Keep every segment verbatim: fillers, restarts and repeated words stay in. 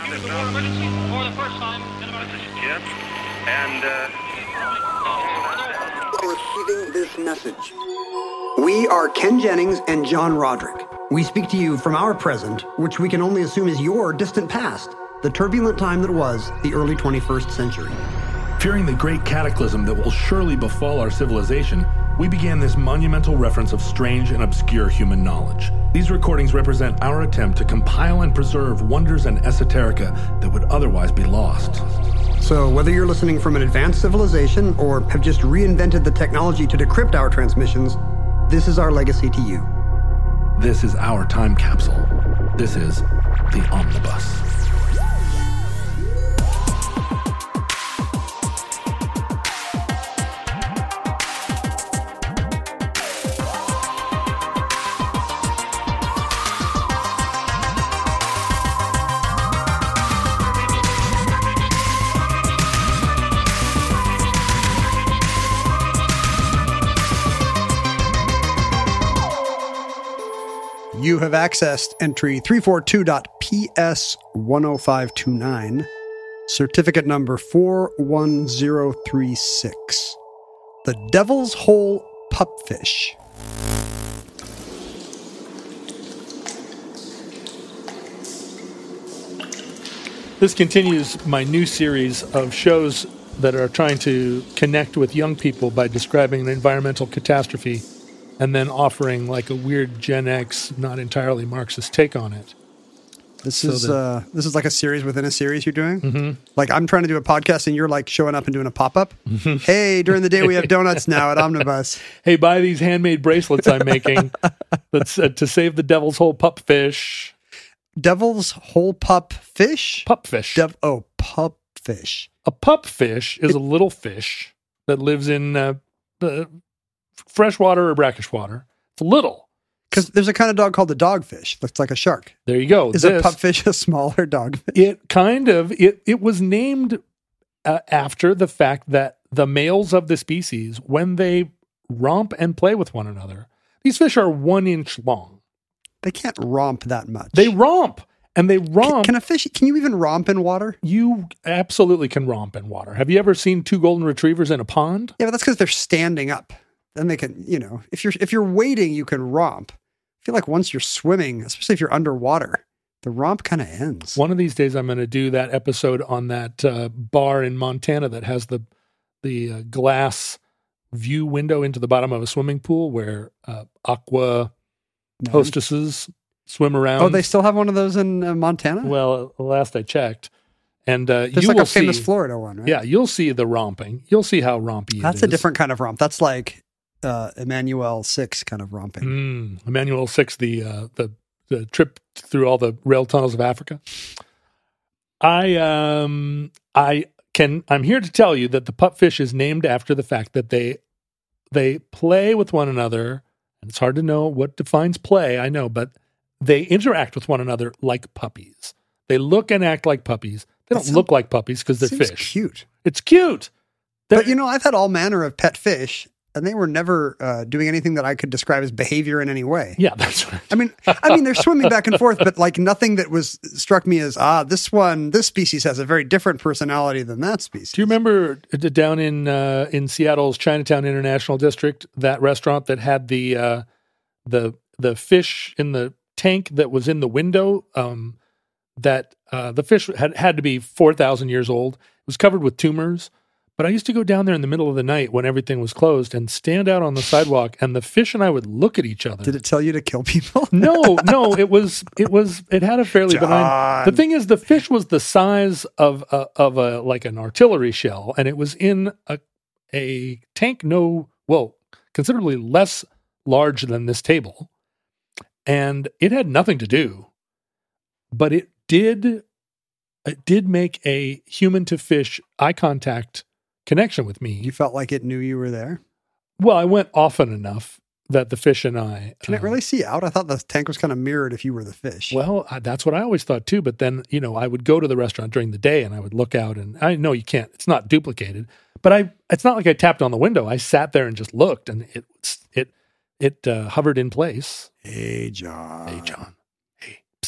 use the word emergency for the first time in about... This is Jim, and, uh... Receiving this message. We are Ken Jennings and John Roderick. We speak to you from our present, which we can only assume is your distant past, the turbulent time that was the early twenty-first century. Fearing the great cataclysm that will surely befall our civilization, we began this monumental reference of strange and obscure human knowledge. These recordings represent our attempt to compile and preserve wonders and esoterica that would otherwise be lost. So whether you're listening from an advanced civilization or have just reinvented the technology to decrypt our transmissions, this is our legacy to you. This is our time capsule. This is the Omnibus. You have accessed entry three forty-two dot P S one oh five two nine, certificate number four one zero three six. The Devil's Hole Pupfish. This continues my new series of shows that are trying to connect with young people by describing an environmental catastrophe and then offering like a weird Gen X, not entirely Marxist take on it. This So is the- uh, this is like a series within a series you're doing? Mm-hmm. Like I'm trying to do a podcast and you're like showing up and doing a pop-up? Hey, during the day we have donuts now at Omnibus. Hey, buy these handmade bracelets I'm making that's uh, to save the Devil's Hole pup fish. Devil's Hole Pup Fish? Pup fish. Dev- oh, pup fish. A pup fish is a little fish that lives in uh, the freshwater or brackish water. It's little. Because there's a kind of dog called the dogfish. Looks like a shark. There you go. Is This- a pupfish a smaller dogfish? It kind of, it, it was named uh, after the fact that the males of the species, when they romp and play with one another, these fish are one inch long. They can't romp that much. They romp and they Can, romp. can a fish, can you even romp in water? You absolutely can romp in water. Have you ever seen two golden retrievers in a pond? Yeah, but that's because they're standing up. Then they can, you know, if you're if you're wading, you can romp. I feel like once you're swimming, especially if you're underwater, the romp kind of ends. One of these days, I'm going to do that episode on that uh, bar in Montana that has the the uh, glass view window into the bottom of a swimming pool where uh, aqua No. hostesses swim around. Oh, they still have one of those in uh, Montana? Well, last I checked, and uh, There's you like will a famous see, Florida one, right? Yeah, you'll see the romping. You'll see how rompy That's it a is. different kind of romp. That's like uh, Emmanuel six kind of romping. Mm, Emmanuel Six, the uh, the the trip through all the rail tunnels of Africa. I um I can I'm here to tell you that the pupfish is named after the fact that they they play with one another, and it's hard to know what defines play. I know, but they interact with one another like puppies. They look and act like puppies. They don't That look like puppies because they're Seems fish. cute. It's cute. But They're- you know, I've had all manner of pet fish, and they were never uh, doing anything that I could describe as behavior in any way. yeah, that's right. I mean, I mean, they're swimming back and forth, but like nothing that was struck me as ah, this one, this species has a very different personality than that species. Do you remember uh, down in uh, in Seattle's Chinatown International District, that restaurant that had the uh, the the fish in the tank that was in the window? Um, that uh, the fish had had to be four thousand years old. It was covered with tumors. But I used to go down there in the middle of the night when everything was closed and stand out on the sidewalk, and the fish and I would look at each other. Did it tell you to kill people? No, no, it was, it was, it had a fairly benign. John. The thing is, the fish was the size of a, of a, like an artillery shell, and it was in a, a tank, no, well, considerably less large than this table. And it had nothing to do, but it did, it did make a human to fish eye contact connection with me. You felt like it knew you were there. Well, I went often enough that the fish and I Can it uh, really see out? I thought the tank was kind of mirrored if you were the fish. Well, I, that's what I always thought too. But then, you know, I would go to the restaurant during the day and I would look out, and I know you can't, it's not duplicated, but I, it's not like I tapped on the window. I sat there and just looked, and it, it, it uh, hovered in place. Hey, John. Hey, John. Hey, psst.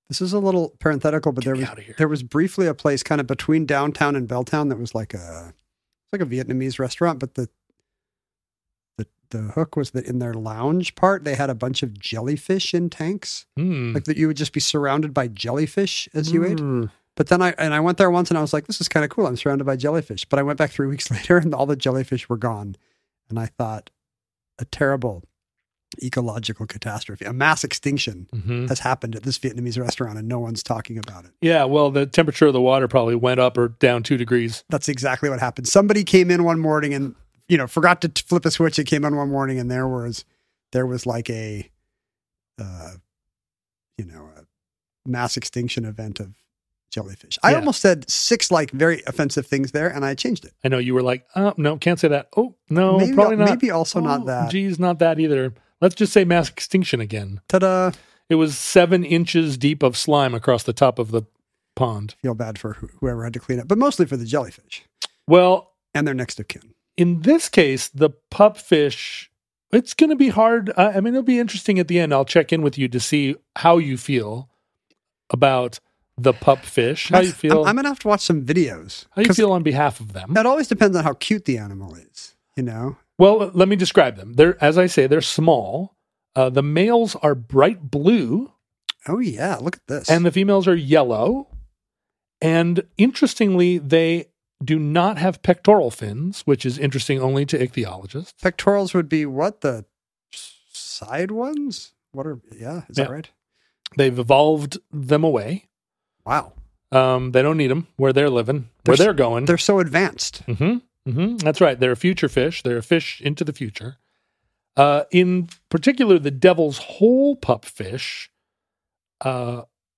This is a little parenthetical, but there me was outta here. there was briefly a place kind of between downtown and Belltown that was like a it's like a Vietnamese restaurant, but the the the hook was that in their lounge part they had a bunch of jellyfish in tanks, Mm. like that you would just be surrounded by jellyfish as you ate. Mm. But then I and I went there once and I was like, this is kind of cool. I'm surrounded by jellyfish. But I went back three weeks later and all the jellyfish were gone, and I thought, a terrible ecological catastrophe, a mass extinction Mhm. has happened at this Vietnamese restaurant and no one's talking about it. Yeah, well, the temperature of the water probably went up or down two degrees. That's exactly what happened. Somebody came in one morning and, you know, forgot to t- flip a switch. It came on one morning and there was, there was like a, uh, you know, a mass extinction event of jellyfish. I Yeah. almost said six like very offensive things there and I changed it. I know you were like, oh, no, can't say that. Oh, no, maybe, probably not. maybe also not Oh, that. Geez, not that either. Let's just say mass extinction again. Ta-da. It was seven inches deep of slime across the top of the pond. Feel bad for wh- whoever had to clean it, but mostly for the jellyfish Well, and their next of kin. in this case, the pupfish, it's going to be hard. I I mean, it'll be interesting at the end. I'll check in with you to see how you feel about the pupfish. How you feel? I'm, I'm going to have to watch some videos. how you 'cause feel on behalf of them? That always depends on how cute the animal is, you know? Well, let me describe them. They're, as I say, they're small. Uh, the males are bright blue, Oh, yeah. Look at this. and the females are yellow. And interestingly, they do not have pectoral fins, which is interesting only to ichthyologists. pectorals would be what? The s- side ones? What are, yeah, is that Yeah. right? They've evolved them away. Wow. Um, they don't need them where they're living, where They're they're going. They're so advanced. hmm hmm That's right. They're a future fish. They're a fish into the future. Uh, in particular, the devil's hole pupfish. Uh,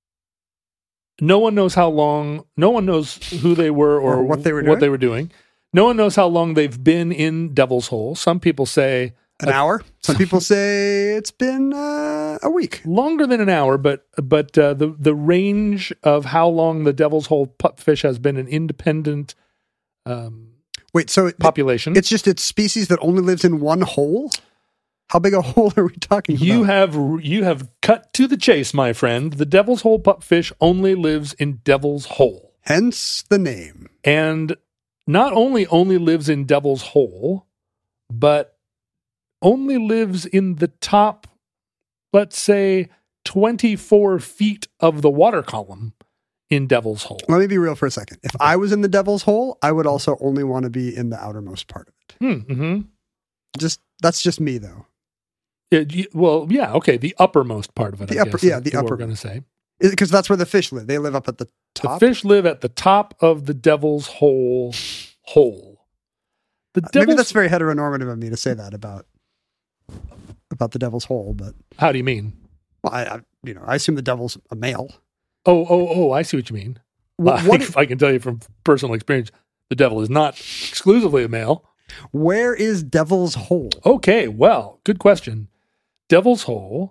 no one knows how long. No one knows who they were or, Or what they were What doing? they were doing. No one knows how long they've been in Devil's Hole. Some people say An hour? Some people say it's been uh, a week. longer than an hour, but but uh, the the range of how long the Devil's Hole pupfish has been an independent um, Wait, so it, population. it's just its species that only lives in one hole? How big a hole are we talking You about? have you have cut to the chase, my friend. The Devil's Hole pupfish only lives in Devil's Hole, Hence the name. and not only only lives in Devil's Hole, but only lives in the top, let's say, twenty-four feet of the water column in Devil's Hole. Let me be real for a second. If I was in the devil's hole, I would also only want to be in the outermost part of it. Hmm, mm-hmm. Just that's just me, though. It, you- well, yeah, okay, the uppermost part of it. The I upper- guess, yeah, is the what we're upper- going to say. Because that's where the fish live. They live up at the The top. fish live at the top of the Devil's Hole hole. The Uh, Maybe devil's, that's very heteronormative of me to say that about about the devil's hole, but How do you mean? well, I, I you know I assume the devil's a male. Oh, oh, oh! I see what you mean. What, I, what, I can tell you from personal experience, the devil is not exclusively a male. where is devil's hole? Okay, well, good question. Devil's Hole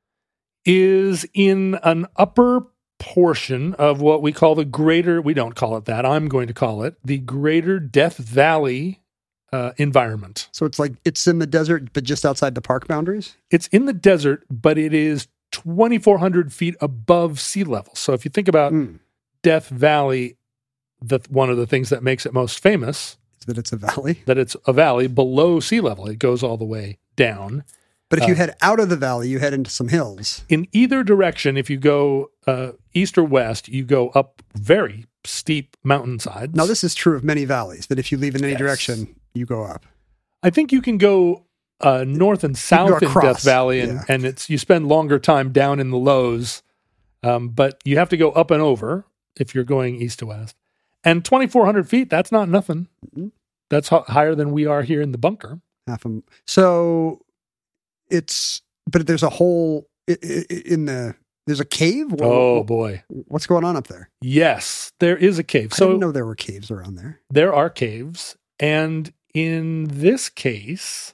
is in an upper portion of what we call the greater, we don't call it that, I'm going to call it the greater Death Valley uh, environment. So it's like it's in the desert, but just outside the park boundaries. It's in the desert, but it is twenty-four hundred feet above sea level. So if you think about Mm. Death Valley, the, one of the things that makes it most famous, Is that it's a valley? that it's a valley below sea level. It goes all the way down. But if you Uh, head out of the valley, you head into some hills. In either direction, if you go uh, east or west, you go up very steep mountainsides. Now, this is true of many valleys. That if you leave in any Yes. direction, you go up. I think you can go uh, north and south in across, Death Valley, and, yeah. and it's you spend longer time down in the lows, um, but you have to go up and over if you're going east to west. And twenty-four hundred feet, that's not nothing. Mhm. That's h- higher than we are here in the bunker. Half a, so it's but there's a hole i- i- in the there's a cave. Wha- Oh, boy. what's going on up there? Yes, there is a cave. I So didn't know there were caves around there. there are caves, and in this case,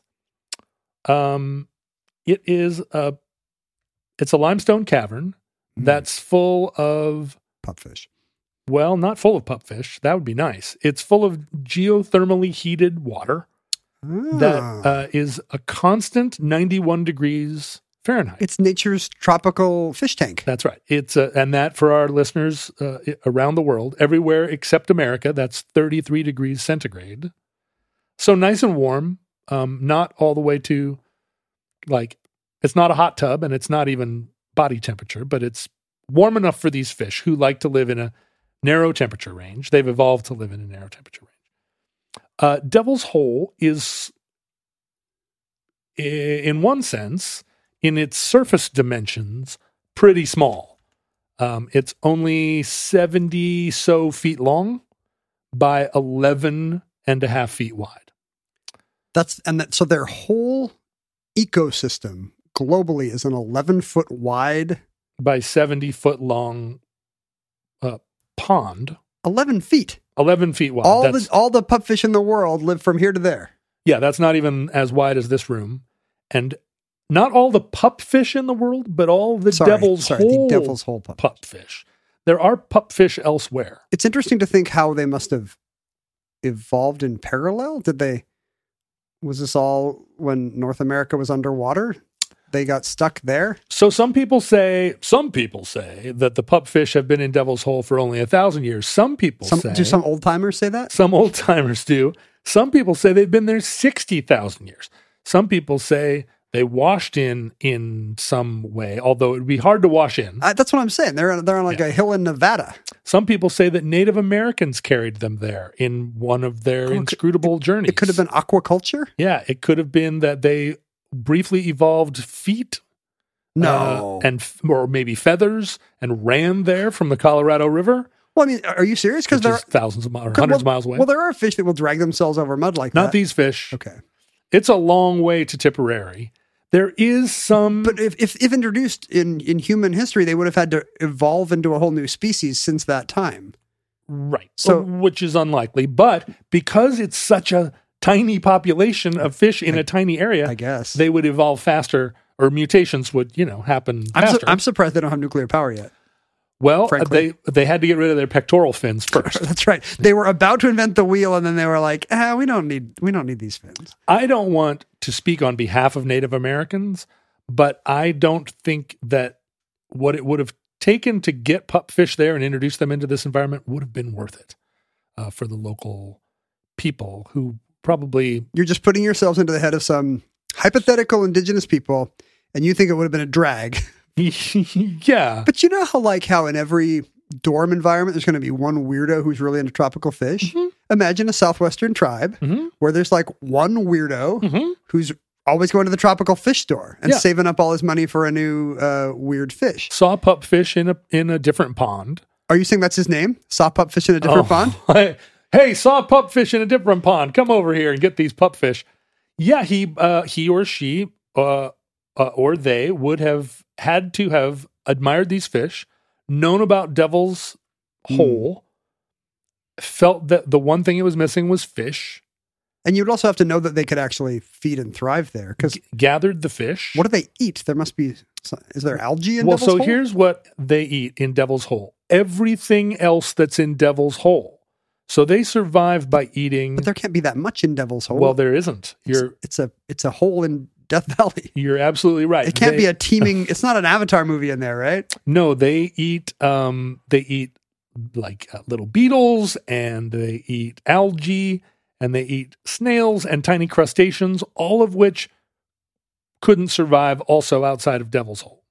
um, it is a it's a limestone cavern Hmm. that's full of, Pupfish. well, not full of pupfish. That would be nice. It's full of geothermally heated water that Ah. uh, is a constant ninety-one degrees Fahrenheit. It's nature's tropical fish tank. That's right. It's uh, and that for our listeners uh, around the world, everywhere except America, that's thirty-three degrees centigrade. So nice and warm, um, not all the way to like, it's not a hot tub and it's not even body temperature, but it's warm enough for these fish who like to live in a narrow temperature range. They've evolved to live in a narrow temperature range. Uh, Devil's Hole is, in one sense, in its surface dimensions, pretty small. Um, it's only seventy so feet long by eleven and a half feet wide. That's and that, so their whole ecosystem globally is an eleven foot wide by seventy foot long uh, pond. eleven feet. eleven feet wide. All That's, the all the pupfish in the world live from here to there. Yeah, that's not even as wide as this room. And not all the pupfish in the world, but all the Sorry, devil's sorry, hole the devil's hole pupfish. pupfish. There are pupfish elsewhere. It's interesting to think how they must have evolved in parallel. Did they, was this all when North America was underwater? They got stuck there? So some people say, some people say that the pupfish have been in Devil's Hole for only a thousand years. Some people Some, say, do some old timers say that? some old timers do. Some people say they've been there sixty thousand years. Some people say they washed in in some way, although it would be hard to wash in. I, that's what I'm saying. They're they're on like Yeah. a hill in Nevada. Some people say that Native Americans carried them there in one of their Oh, inscrutable journeys. It could have been aquaculture. Yeah, it could have been that they briefly evolved feet. No, uh, and f- or maybe feathers and ran there from the Colorado River, well, I mean, are you serious? Because which there is thousands of miles or well, hundreds of miles away. Well, there are fish that will drag themselves over mud like Not that. these fish. Okay, It's a long way to Tipperary. There is some, but if, if if introduced in in human history, they would have had to evolve into a whole new species since that time. right, So- which is unlikely. But because it's such a tiny population of fish in a tiny area, I guess they would evolve faster, or mutations would, you know, happen I'm, su- faster. I'm surprised they don't have nuclear power yet. well, uh, frankly. they they had to get rid of their pectoral fins first. That's right. They were about to invent the wheel, and then they were like, ah, "We don't need we don't need these fins." I don't want to speak on behalf of Native Americans, but I don't think that what it would have taken to get pupfish there and introduce them into this environment would have been worth it uh, for the local people who probably You're just putting yourselves into the head of some hypothetical indigenous people, and you think it would have been a drag. yeah. But you know how, like, how in every dorm environment, there's going to be one weirdo who's really into tropical fish? Mhm. Imagine a Southwestern tribe Mhm. where there's like one weirdo Mhm. who's always going to the tropical fish store and Yeah. saving up all his money for a new uh, weird fish. Saw pupfish in a in a different pond. Are you saying that's his name? Saw pupfish in a different pond? pond. Hey, saw pupfish in a different pond. Come over here and get these pupfish. Yeah, he uh, he or she uh, uh, or they would have had to have admired these fish, known about Devil's Hole, felt that the one thing it was missing was fish, And you'd also have to know that they could actually feed and thrive there. Because g- gathered the fish. what do they eat? There must be, is there algae in well, Devil's so Hole? here's what they eat in Devil's Hole. Everything else that's in Devil's Hole. So they survive by eating. But there can't be that much in Devil's Hole. Well, there isn't. You're it's, it's a it's a hole in Death Valley. you're absolutely right. It can't They- be a teeming. It's not an Avatar movie in there, right? No, they eat. Um, they eat like uh, little beetles, and they eat algae, and they eat snails and tiny crustaceans, all of which couldn't survive also outside of Devil's Hole.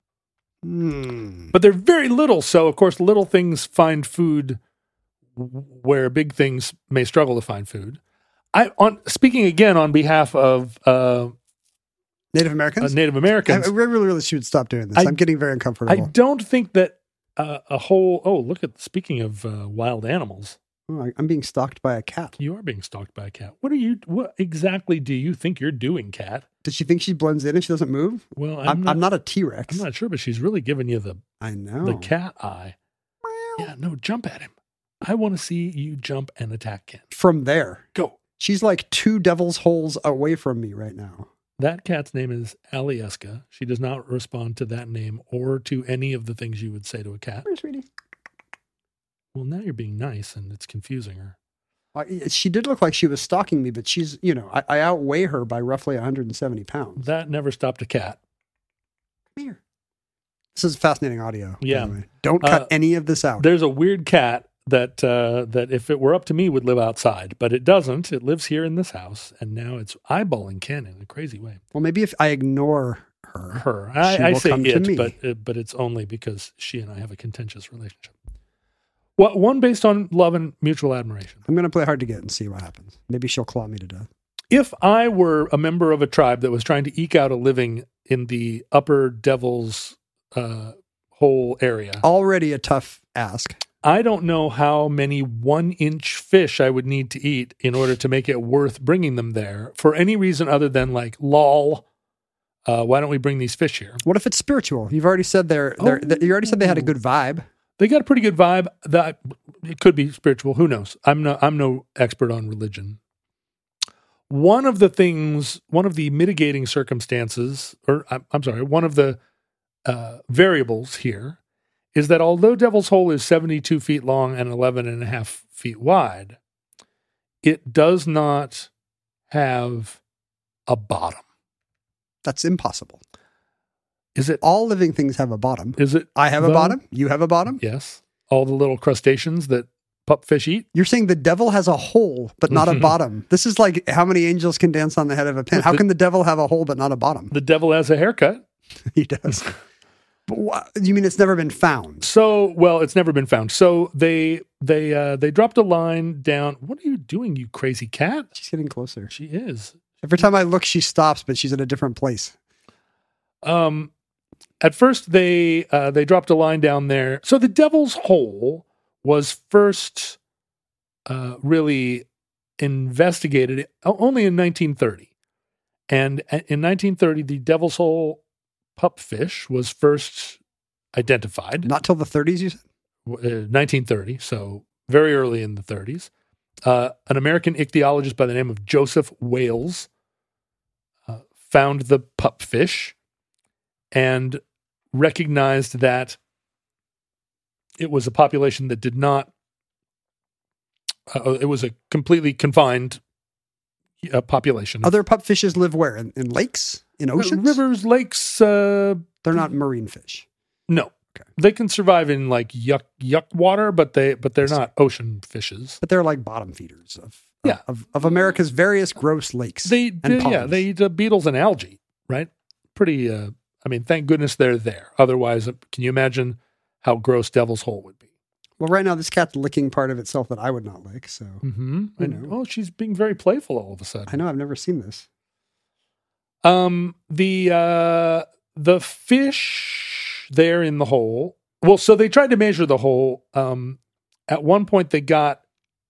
Hmm. But they're very little, so of course, little things find food w- where big things may struggle to find food. I on speaking again on behalf of uh, Native uh, Americans. Native I, Americans. I really, really should stop doing this. I- I, am getting very I uncomfortable. don't think that uh, a whole. Oh, look at speaking of uh, wild animals. Oh, I, I'm being stalked by a cat. You are being stalked by a cat. What are you? What exactly do you think you're doing, cat? Does she think she blends in and she doesn't move? Well, I'm, I'm, not, I'm not a T-Rex. I'm not sure, but she's really giving you the I know. the cat eye. Yeah, no, jump at him. I want to see you jump and attack Ken. From there. Go. She's like two devil's holes away from me right now. That cat's name is Alieska. She does not respond to that name or to any of the things you would say to a cat. Where's sweetie? Well, now you're being nice and it's confusing her. I, she did look like she was stalking me, but she's, you know, I, I outweigh her by roughly one hundred seventy pounds. That never stopped a cat. Come here. This is fascinating audio. Yeah. Anyway. Don't cut Uh, any of this out. There's a weird cat that uh, that if it were up to me would live outside, but it doesn't. It lives here in this house, and now it's eyeballing Ken in a crazy way. Well, maybe if I ignore her, Her, she I, I will say come to it, me. but uh, but it's only because she and I have a contentious relationship. Well, one based on love and mutual admiration. I'm going to play hard to get and see what happens. Maybe she'll claw me to death. If I were a member of a tribe that was trying to eke out a living in the Upper Devil's uh, Hole area, Already a tough ask. I don't know how many one-inch fish I would need to eat in order to make it worth bringing them there for any reason other than like, lol, uh, why don't we bring these fish here? What if it's spiritual? You've already said they're, they're, Oh. that- you already said they had a good vibe. They got a pretty good vibe. That it could be spiritual. Who knows? I'm no I'm no expert on religion. One of the things, one of the mitigating circumstances, or I'm, I'm sorry, one of the uh, variables here is that although Devil's Hole is seventy-two feet long and eleven and a half feet wide, it does not have a bottom. That's impossible. Is it? All living things have a bottom. Is it? I have a though? bottom. You have a bottom. Yes. All the little crustaceans that pupfish eat. You're saying the devil has a hole, but not a bottom. This is like how many angels can dance on the head of a pin. How The- can the devil have a hole, but not a bottom? The devil has a haircut. He does. But wha- you mean it's never been found? So, well, it's never been found. So they they uh, they dropped a line down. What are you doing, you crazy cat? She's getting closer. She is. Every time I look, she stops, but she's in a different place. Um, at first they uh, they dropped a line down there. So the Devil's Hole was first uh, really investigated only in nineteen thirty, and in nineteen thirty the Devil's Hole pupfish was first identified. Not till the thirties, you said? uh, nineteen thirty, so very early in the thirties. Uh, an American ichthyologist by the name of Joseph Wales uh, found the pupfish and recognized that it was a population that did not, uh, it was a completely confined uh, population. Other pupfishes live where? In, in lakes? In Uh, oceans? rivers, lakes, uh, They're not marine fish. no. Okay. They can survive in like yuck yuck water, but they but they're not ocean fishes. But they're like bottom feeders of, of, Yeah. of, of America's various gross lakes. They, and they yeah, ponds. they eat uh, beetles and algae, right? Pretty. Uh, I mean, thank goodness they're there. Otherwise, uh, can you imagine how gross Devil's Hole would be? Well, right now, this cat's licking part of itself that I would not lick. So Mm-hmm. I And, know. oh, she's being very playful all of a sudden. I know I've never seen this. Um, the uh, the fish there in the hole. Well, so they tried to measure the hole. Um, at one point, they got.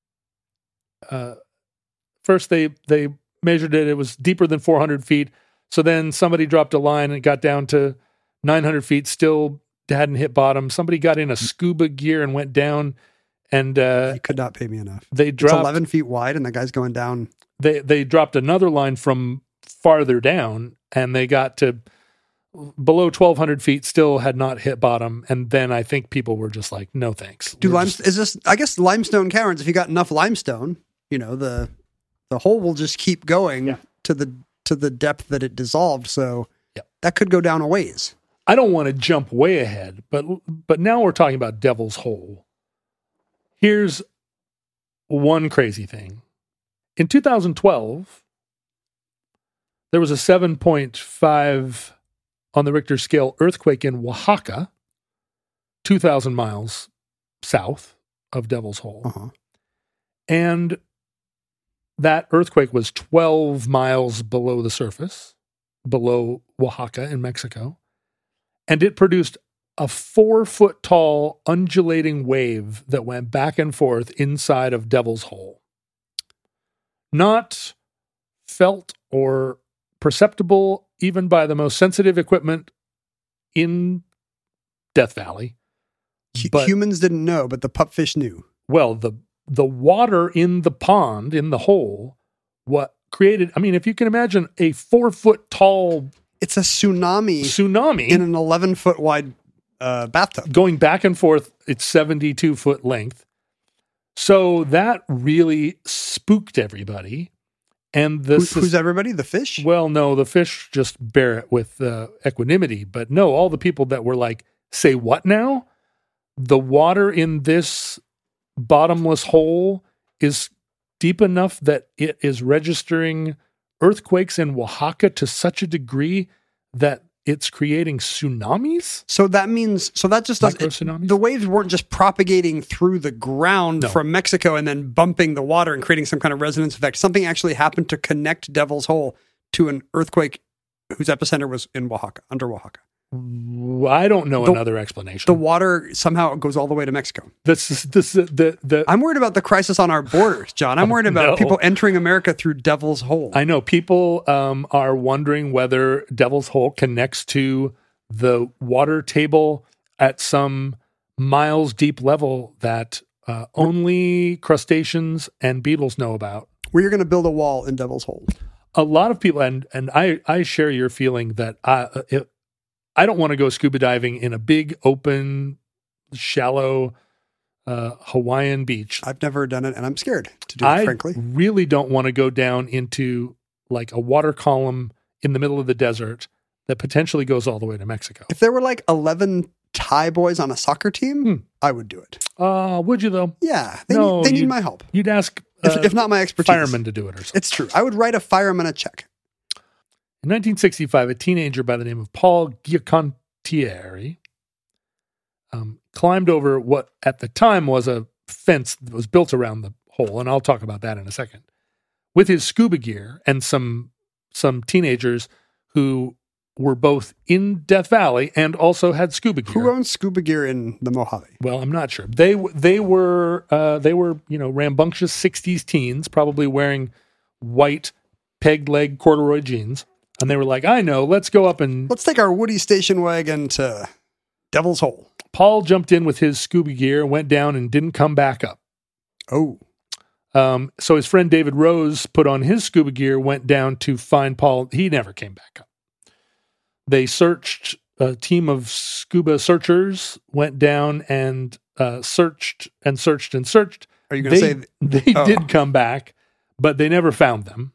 Uh, first, they they measured it. It was deeper than four hundred feet. So then somebody dropped a line and it got down to nine hundred feet. Still hadn't hit bottom. Somebody got in a scuba gear and went down, and uh, You could not pay me enough. they It's dropped. eleven feet wide, and the guy's going down. They they dropped another line from farther down, and they got to below twelve hundred feet. Still had not hit bottom, and then I think people were just like, "No thanks." Do We're lime, just- is this? I guess limestone caverns. If you got enough limestone, you know the the hole will just keep going Yeah. to the to the depth that it dissolved. So Yep. that could go down a ways. I don't want to jump way ahead, but but now we're talking about Devil's Hole. Here's one crazy thing. In two thousand twelve, there was a seven point five on the Richter scale earthquake in Oaxaca, two thousand miles south of Devil's Hole. Uh-huh. And that earthquake was twelve miles below the surface, below Oaxaca in Mexico. And it produced a four foot tall undulating wave that went back and forth inside of Devil's Hole. Not felt or perceptible even by the most sensitive equipment in Death Valley. Hu- But- Humans didn't know, but the pupfish knew. Well, the the water in the pond, in the hole, what created, I mean, if you can imagine a four foot tall It's a tsunami tsunami in an eleven foot wide uh, bathtub. going back and forth, it's seventy-two foot length. So that really spooked everybody. And the Who, sus- who's everybody? The fish? well, no, the fish just bear it with uh, equanimity. But no, all the people that were like, say what now? The water in this bottomless hole is deep enough that it is registering earthquakes in Oaxaca to such a degree that it's creating tsunamis? So that means, so that just doesn't, Micro-tsunamis? the waves weren't just propagating through the ground No. from Mexico and then bumping the water and creating some kind of resonance effect. Something actually happened to connect Devil's Hole to an earthquake whose epicenter was in Oaxaca, under Oaxaca. I don't know The- another explanation. The water somehow goes all the way to Mexico. this is this is the the I'm worried about the crisis on our borders, John. I'm worried about no. people entering America through Devil's Hole. I know people um, are wondering whether Devil's Hole connects to the water table at some miles deep level that uh, only crustaceans and beetles know about. Where you're going to build a wall in Devil's Hole. A lot of people, and and I I share your feeling that I it, I don't want to go scuba diving in a big open, shallow uh, Hawaiian beach. I've never done it, and I'm scared to do it, I frankly. really don't want to go down into like a water column in the middle of the desert that potentially goes all the way to Mexico. If there were like eleven Thai boys on a soccer team, Hmm. I would do it. Uh, would you though? Yeah, they, No, need, they need you'd- my help. You'd ask If, uh, if not my expertise. firemen to do it or something. It's true. I would write a fireman a check. In nineteen sixty-five, a teenager by the name of Paul Giacontieri um, climbed over what at the time was a fence that was built around the hole, and I'll talk about that in a second, with his scuba gear and some some teenagers who were both in Death Valley and also had scuba gear. Who owns scuba gear in the Mojave? Well, I'm not sure. They they were uh, they were you know rambunctious sixties teens, probably wearing white peg leg corduroy jeans, and they were like, "I know, let's go up and." Let's take our Woody station wagon to Devil's Hole. Paul jumped in with his scuba gear, went down, and didn't come back up. Oh, Um, so his friend David Rose put on his scuba gear, went down to find Paul. He never came back up. They searched. A team of scuba searchers went down and uh, searched and searched and searched. are you going to They, say? they oh. did come back, but they never found them.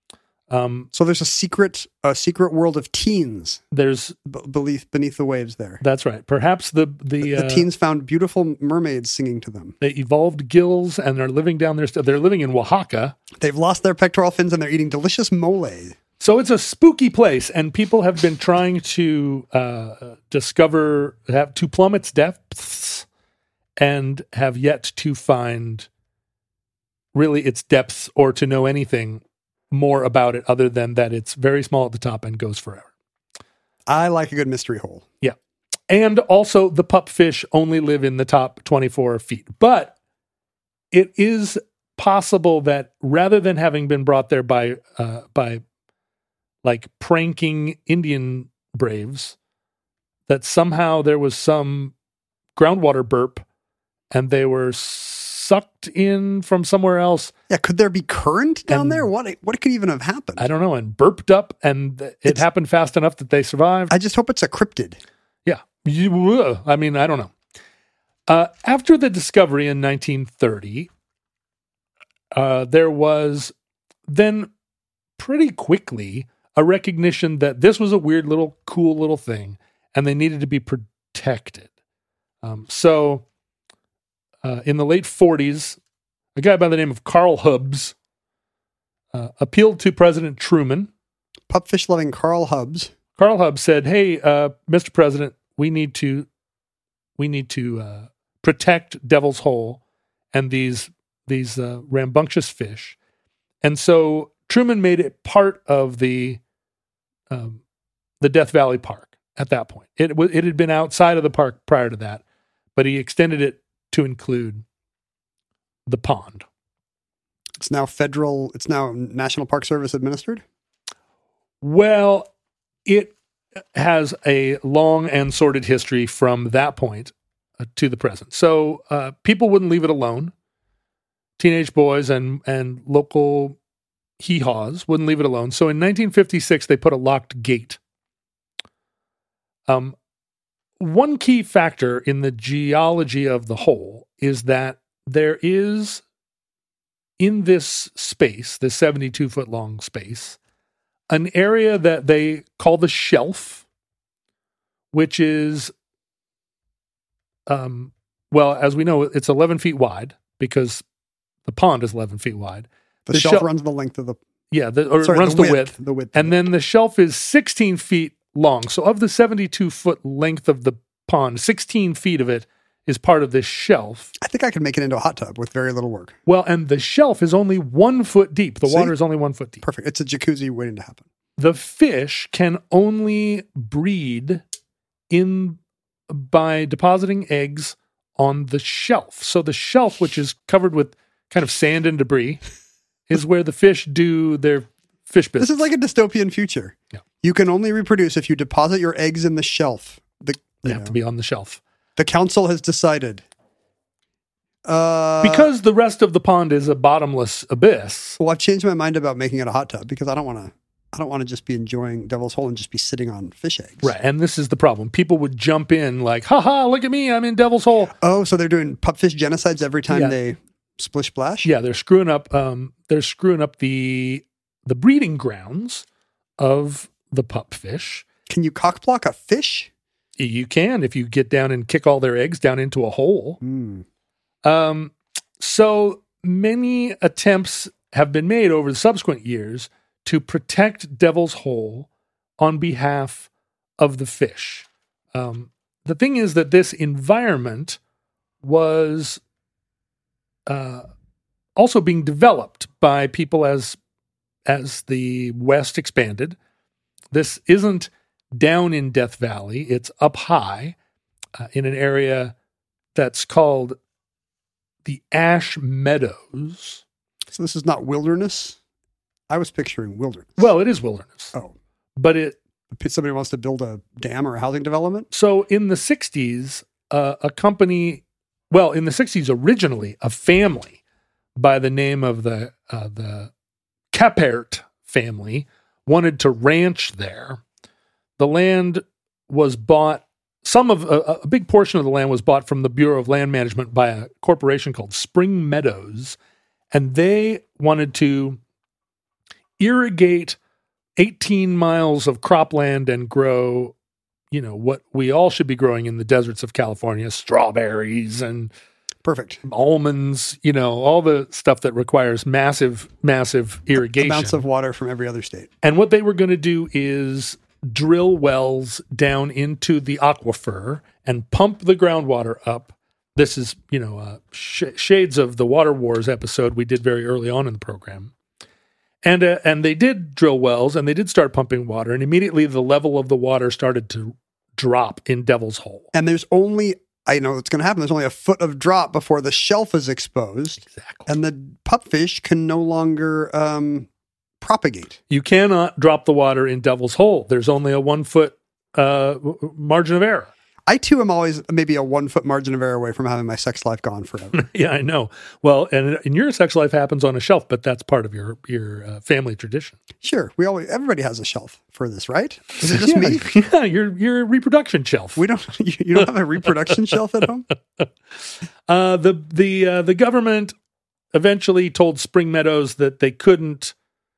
Um, So there's a secret, a secret world of teens there's b- beneath beneath the waves there. that's right. Perhaps the the, The uh, teens found beautiful mermaids singing to them. they evolved gills and are living down there. Still, they're living in Oaxaca. They've lost their pectoral fins and they're eating delicious mole. So it's a spooky place, and people have been trying to uh, discover, have to plumb its depths, and have yet to find really its depths or to know anything more about it other than that it's very small at the top and goes forever. I like a good mystery hole. Yeah. And also the pupfish only live in the top twenty-four feet. But it is possible that rather than having been brought there by uh, by like pranking Indian braves, that somehow there was some groundwater burp and they were sucked in from somewhere else. Yeah, could there be current down And- there? What what could even have happened? I don't know, and burped up, and it It's- happened fast enough that they survived. I just hope it's a cryptid. Yeah. You- I mean, I don't know. Uh, after the discovery in nineteen thirty, uh, there was then pretty quickly a recognition that this was a weird little, cool little thing, and they needed to be protected. Um, so uh, in the late forties, a guy by the name of Carl Hubbs uh, appealed to President Truman. Pupfish loving Carl Hubbs. Carl Hubbs said, "Hey, uh, Mister President, we need to, we need to uh, protect Devil's Hole and these these uh, rambunctious fish." And so Truman made it part of the um, the Death Valley Park at that point. It was it had been outside of the park prior to that, but he extended it to include the pond. It's now federal. It's now National Park Service administered. Well, it has a long and sordid history from that point uh, to the present. So uh, people wouldn't leave it alone. Teenage boys and and local hee-haws wouldn't leave it alone. So in nineteen fifty-six, they put a locked gate. Um, one key factor in the geology of the hole is that there is in this space, this seventy-two foot long space, an area that they call the shelf, which is, um, well, as we know, it's eleven feet wide because the pond is eleven feet wide. The, The shelf shel- runs the length of the Yeah, the, or sorry, it runs the width. The width. And then the shelf is sixteen feet long. So of the seventy-two foot length of the pond, sixteen feet of it is part of this shelf. I think I could make it into a hot tub with very little work. Well, and the shelf is only one foot deep. The See? water is only one foot deep. Perfect. It's a jacuzzi waiting to happen. The fish can only breed in by depositing eggs on the shelf. So the shelf, which is covered with kind of sand and debris, is where the fish do their fish business. This is like a dystopian future. Yeah. You can only reproduce if you deposit your eggs in the shelf. The, they you have know, to be on the shelf. the council has decided. Uh, Because the rest of the pond is a bottomless abyss. well, I've changed my mind about making it a hot tub because I don't want to. I don't want to just be enjoying Devil's Hole and just be sitting on fish eggs. Right. And this is the problem. People would jump in like, haha, look at me, I'm in Devil's Hole. Oh, so they're doing pupfish genocides every time Yeah. they splish splash? Yeah, they're screwing up um they're screwing up the the breeding grounds of the pupfish. Can you cockblock a fish? You can if you get down and kick all their eggs down into a hole. Hmm. Um so many attempts have been made over the subsequent years to protect Devil's Hole on behalf of the fish. Um, the thing is that this environment was uh, also being developed by people as as the West expanded. This isn't down in Death Valley; it's up high uh, in an area that's called the Ash Meadows. So this is not wilderness? I was picturing wilderness. Well, it is wilderness, Oh, but it somebody wants to build a dam or a housing development? so in the sixties, uh, a company, well, in the sixties originally, a family by the name of the uh, the Capert family wanted to ranch there. The land was bought. Some of a, a big portion of the land was bought from the Bureau of Land Management by a corporation called Spring Meadows, and they wanted to irrigate eighteen miles of cropland and grow, you know, what we all should be growing in the deserts of California, strawberries and Perfect. almonds, you know, all the stuff that requires massive, massive irrigation. Amounts of water from every other state. And what they were going to do is drill wells down into the aquifer and pump the groundwater up. This is, you know, uh, sh- shades of the Water Wars episode we did very early on in the program. And uh, and they did drill wells and they did start pumping water, and immediately the level of the water started to drop in Devil's Hole. And there's only, I know what's going to happen, there's only a foot of drop before the shelf is exposed. Exactly. And the pupfish can no longer um, propagate. You cannot drop the water in Devil's Hole. There's only a one foot uh, w- margin of error. I too am always maybe a one foot margin of error away from having my sex life gone forever. Yeah, I know. Well, and, and your sex life happens on a shelf, but that's part of your your uh, family tradition. Sure, we always everybody has a shelf for this, right? Is it just yeah, me? Yeah, your your reproduction shelf. We don't. You, you don't have a reproduction shelf at home? Uh, the the uh, the government eventually told Spring Meadows that they couldn't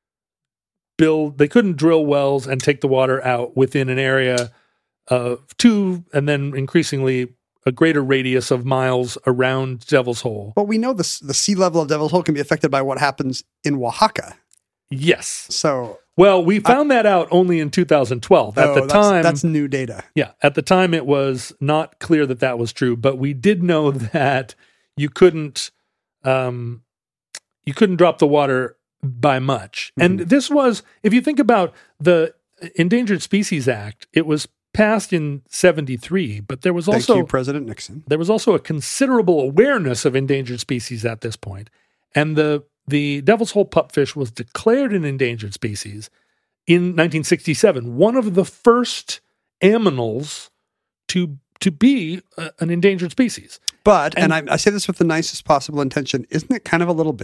build, they couldn't drill wells and take the water out within an area of two, and then increasingly a greater radius of miles around Devil's Hole. Well, we know the the sea level of Devil's Hole can be affected by what happens in Oaxaca. Yes. So, Well, we found that out only in two thousand twelve. At oh, the that's, time, that's new data. yeah, at the time it was not clear that that was true, but we did know that you couldn't, um, you couldn't drop the water by much. Mm-hmm. And this was, if you think about the Endangered Species Act, it was passed in seventy-three, but there was Thank also you, President Nixon. there was also a considerable awareness of endangered species at this point. And the the Devil's Hole pupfish was declared an endangered species in nineteen sixty-seven, one of the first aminals to to be a, an endangered species. But, and, And- I, I say this with the nicest possible intention, isn't it kind of a little bit?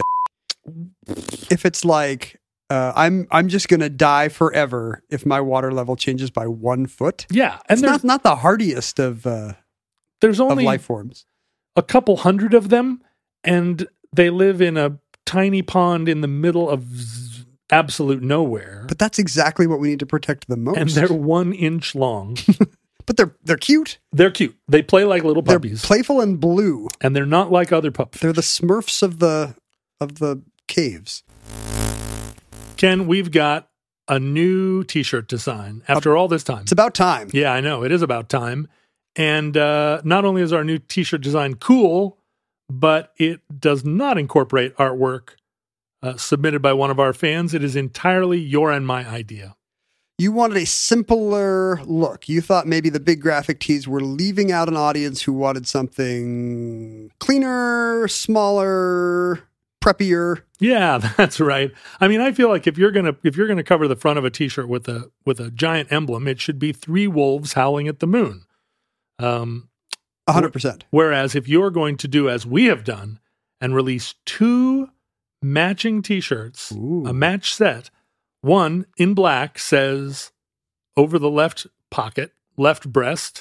If it's like, uh, I'm I'm just going to die forever if my water level changes by one foot. Yeah, and It's there's not, not the hardiest of, uh, there's of only life forms. a couple hundred of them, and they live in a tiny pond in the middle of z- absolute nowhere. But that's exactly what we need to protect the most. And they're one inch long. But they're they're cute. They're cute. They play like little They're puppies. playful and blue. And they're not like other puppies. They're the Smurfs of the of the caves. Ken, we've got a new T-shirt design after all this time. It's about time. Yeah, I know. It is about time. And uh, not only is our new T-shirt design cool, but it does not incorporate artwork uh, submitted by one of our fans. It is entirely your and my idea. You wanted a simpler look. You thought maybe the big graphic tees were leaving out an audience who wanted something cleaner, smaller, preppier. Yeah, that's right. I mean, I feel like if you're gonna if you're gonna cover the front of a T-shirt with a with a giant emblem, it should be three wolves howling at the moon. Um, A hundred percent. Whereas if you're going to do as we have done and release two matching T-shirts, Ooh. a match set, one in black says over the left pocket, left breast,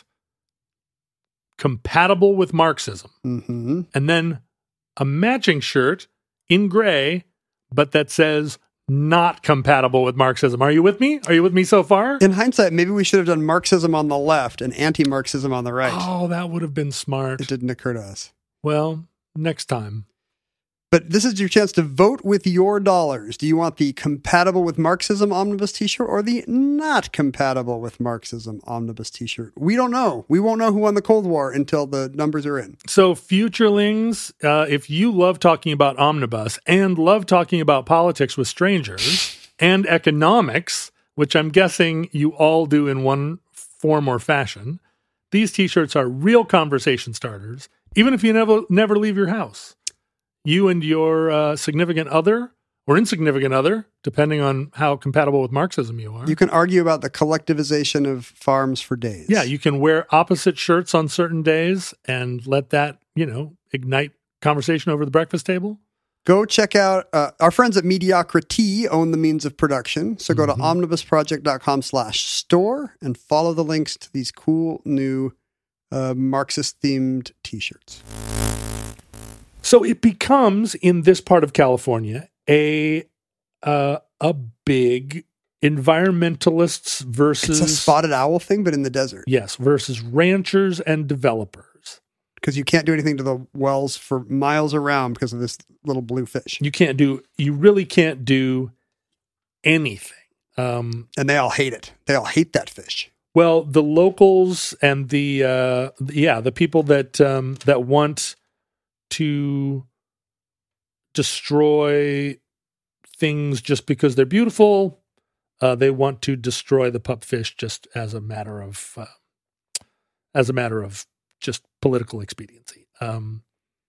compatible with Marxism. Mm-hmm. And then a matching shirt in gray, but that says not compatible with Marxism. Are you with me? Are you with me so far? In hindsight, maybe we should have done Marxism on the left and anti-Marxism on the right. Oh, that would have been smart. It didn't occur to us. Well, next time. But this is your chance to vote with your dollars. Do you want the compatible with Marxism omnibus t-shirt or the not compatible with Marxism omnibus t-shirt? We don't know. We won't know who won the Cold War until the numbers are in. So, futurelings, uh, if you love talking about omnibus and love talking about politics with strangers and economics, which I'm guessing you all do in one form or fashion, these t-shirts are real conversation starters, even if you never never leave your house. You and your uh, significant other or insignificant other, depending on how compatible with Marxism you are. You can argue about the collectivization of farms for days. Yeah, you can wear opposite shirts on certain days and let that, you know, ignite conversation over the breakfast table. Go check out uh, our friends at Mediocrity own the means of production. So go Mm-hmm. to omnibusproject.com slash store and follow the links to these cool new uh, Marxist themed t-shirts. So it becomes, in this part of California, a uh, a big environmentalists versus... It's a spotted owl thing, but in the desert. Yes, versus ranchers and developers. Because you can't do anything to the wells for miles around because of this little blue fish. You can't do... You really can't do anything. Um, And they all hate it. They all hate that fish. well, the locals and the... Uh, yeah, the people that um, that want... to destroy things just because they're beautiful. Uh, they want to destroy the pupfish just as a matter of, uh, as a matter of just political expediency. Um,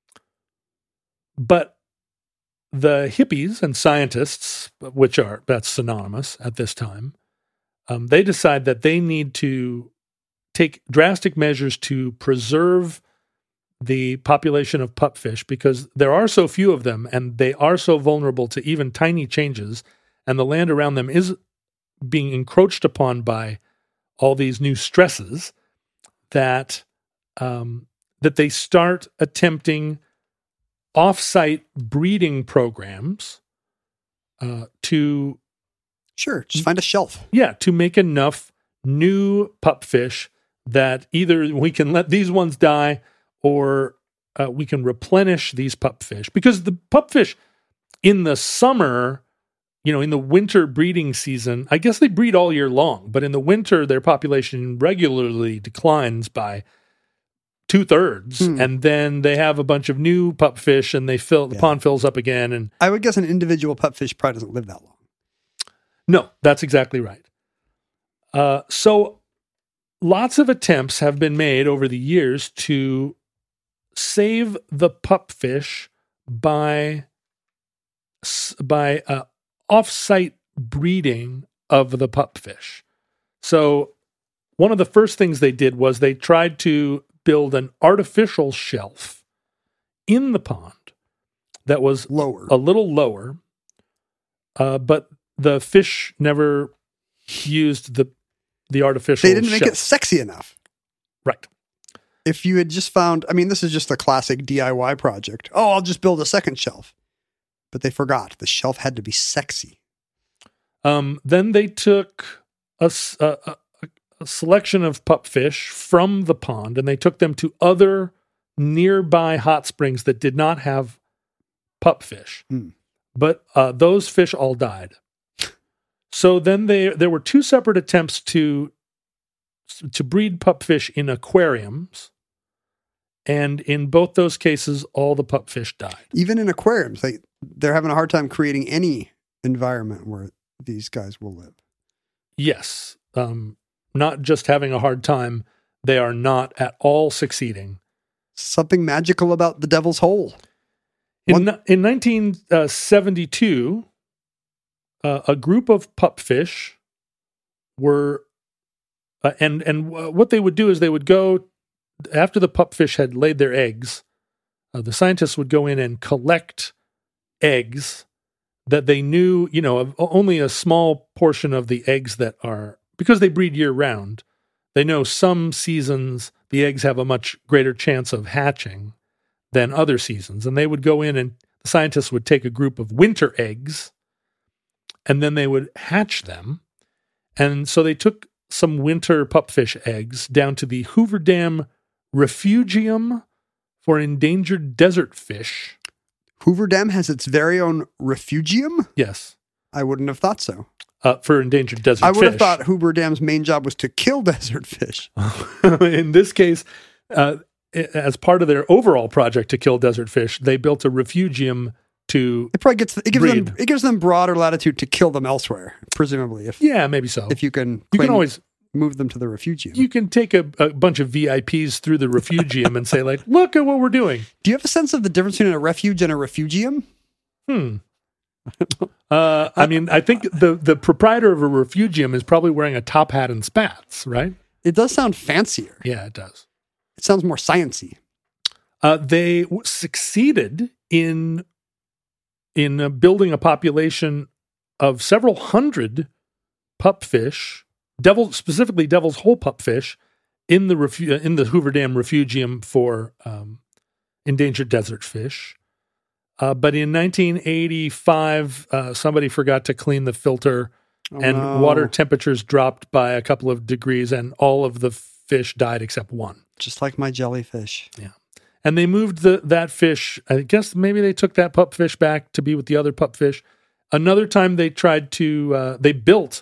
but the hippies and scientists, which are, that's synonymous at this time, um, they decide that they need to take drastic measures to preserve the population of pupfish because there are so few of them and they are so vulnerable to even tiny changes, and the land around them is being encroached upon by all these new stresses that um, that they start attempting off-site breeding programs uh, to Sure, just find a shelf. yeah to make enough new pupfish that either we can let these ones die or uh, we can replenish these pupfish, because the pupfish in the summer, you know, in the winter breeding season, I guess they breed all year long, but in the winter, their population regularly declines by two thirds. Hmm. And then they have a bunch of new pupfish and they fill, the Yeah. pond fills up again. And I would guess an individual pupfish probably doesn't live that long. no, that's exactly right. Uh, so lots of attempts have been made over the years to save the pupfish by by uh, off-site breeding of the pupfish. So one of the first things they did was they tried to build an artificial shelf in the pond that was Lower. a little lower, uh, but the fish never used the the artificial They didn't make shelf. it sexy enough. Right. If you had just found, I mean, this is just a classic D I Y project. Oh, I'll just build a second shelf. But they forgot the shelf had to be sexy. Um, then they took a, s- a- a- a selection of pupfish from the pond and they took them to other nearby hot springs that did not have pupfish. Hmm. But uh, those fish all died. So then they, there were two separate attempts to to breed pupfish in aquariums. And in both those cases, all the pupfish died. Even in aquariums, they, they're having a hard time creating any environment where these guys will live. Yes. Um, not just having a hard time, they are not at all succeeding. Something magical about the Devil's Hole. In, in nineteen seventy-two, uh, a group of pupfish were, uh, and, and what they would do is they would go, after the pupfish had laid their eggs, uh, the scientists would go in and collect eggs that they knew, you know, only a small portion of the eggs that are, because they breed year round, they know some seasons the eggs have a much greater chance of hatching than other seasons. And they would go in and the scientists would take a group of winter eggs and then they would hatch them. And so they took some winter pupfish eggs down to the Hoover Dam Refugium for Endangered Desert Fish. Hoover Dam has its very own refugium? Yes. I wouldn't have thought so. Uh, for endangered desert I would fish. have thought Hoover Dam's main job was to kill desert fish. In this case, uh, as part of their overall project to kill desert fish, they built a refugium to It probably gets it gives breed. them it gives them broader latitude to kill them elsewhere, presumably. If Yeah, maybe so. if you can you claim- can always move them to the refugium. you can take a, a bunch of V I Ps through the refugium and say, like, look at what we're doing. Do you have a sense of the difference between a refuge and a refugium? Hmm. Uh, I mean, I think the, the proprietor of a refugium is probably wearing a top hat and spats, right? It does sound fancier. Yeah, it does. It sounds more sciencey. Uh, they w- succeeded in in uh, building a population of several hundred pupfish, devil specifically Devil's Hole pupfish, in the refu- in the Hoover Dam Refugium for um, endangered desert fish. Uh, but in nineteen eighty-five, uh, somebody forgot to clean the filter, Oh, and no. water temperatures dropped by a couple of degrees, and all of the fish died except one. Just like my jellyfish. And they moved the that fish. I guess maybe they took that pupfish back to be with the other pupfish. Another time they tried to, uh, they built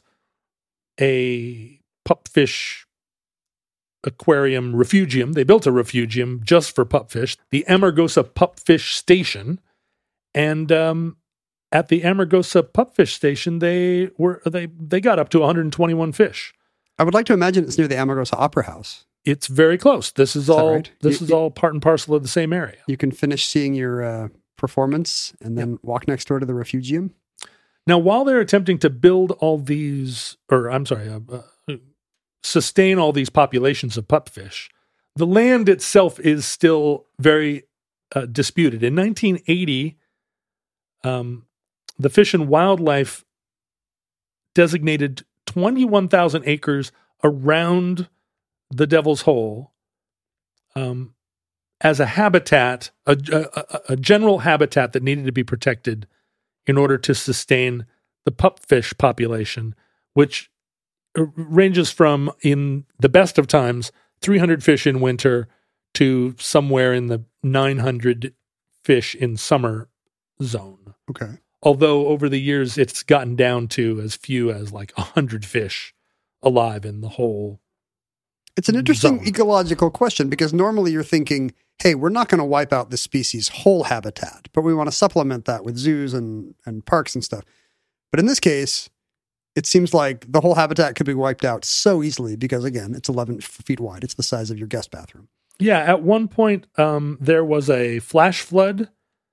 a pupfish aquarium refugium. They built a refugium just for pupfish, the Amargosa Pupfish Station. And um, at the Amargosa Pupfish Station, they were they they got up to one hundred twenty-one fish. I would like to imagine it's near the Amargosa Opera House. It's very close. This is that all right? this You- is all part and parcel of the same area. You can finish seeing your uh, performance and then walk next door to the refugium. Now, while they're attempting to build all these, or I'm sorry, uh, uh, sustain all these populations of pupfish, the land itself is still very uh, disputed. In nineteen eighty, um, the Fish and Wildlife designated twenty-one thousand acres around the Devil's Hole um, as a habitat, a, a, a general habitat that needed to be protected in order to sustain the pupfish population, which ranges from, in the best of times, three hundred fish in winter to somewhere in the nine hundred fish in summer zone. Okay. Although over the years, it's gotten down to as few as like one hundred fish alive in the whole. It's an interesting Zone. ecological question because normally you're thinking, hey, we're not going to wipe out the species' whole habitat, but we want to supplement that with zoos and, and parks and stuff. But in this case, it seems like the whole habitat could be wiped out so easily because, again, it's eleven feet wide. It's the size of your guest bathroom. Yeah, at one point, um, there was a flash flood,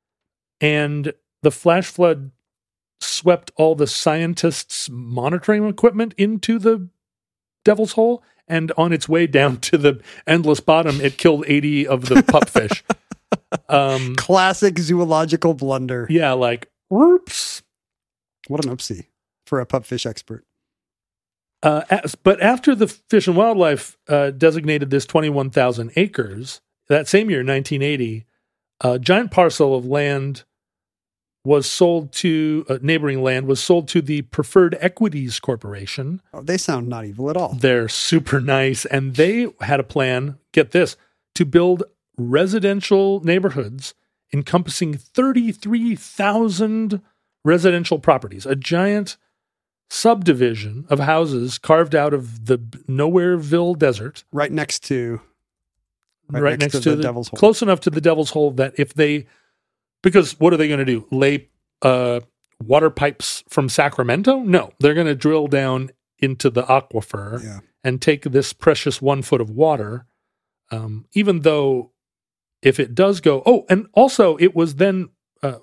and the flash flood swept all the scientists' monitoring equipment into the Devil's Hole, and on its way down to the endless bottom, it killed eighty of the pupfish. Um, Classic zoological blunder. yeah, like, whoops. What an oopsie for a pupfish expert. Uh, as, but after the Fish and Wildlife uh, designated this twenty-one thousand acres, that same year, nineteen eighty, a giant parcel of land was sold to uh, neighboring land was sold to the Preferred Equities Corporation. Oh, they sound not evil at all. They're super nice, and they had a plan, get this, to build residential neighborhoods encompassing thirty-three thousand residential properties, a giant subdivision of houses carved out of the Nowhereville Desert. Right next to... Right, Right next, next to, to the the, Devil's Hole. close enough to the Devil's Hole that if they... Because what are they going to do? Lay uh, water pipes from Sacramento? No, they're going to drill down into the aquifer Yeah. and take this precious one foot of water, um, even though if it does go... Oh, and also it was then... Uh,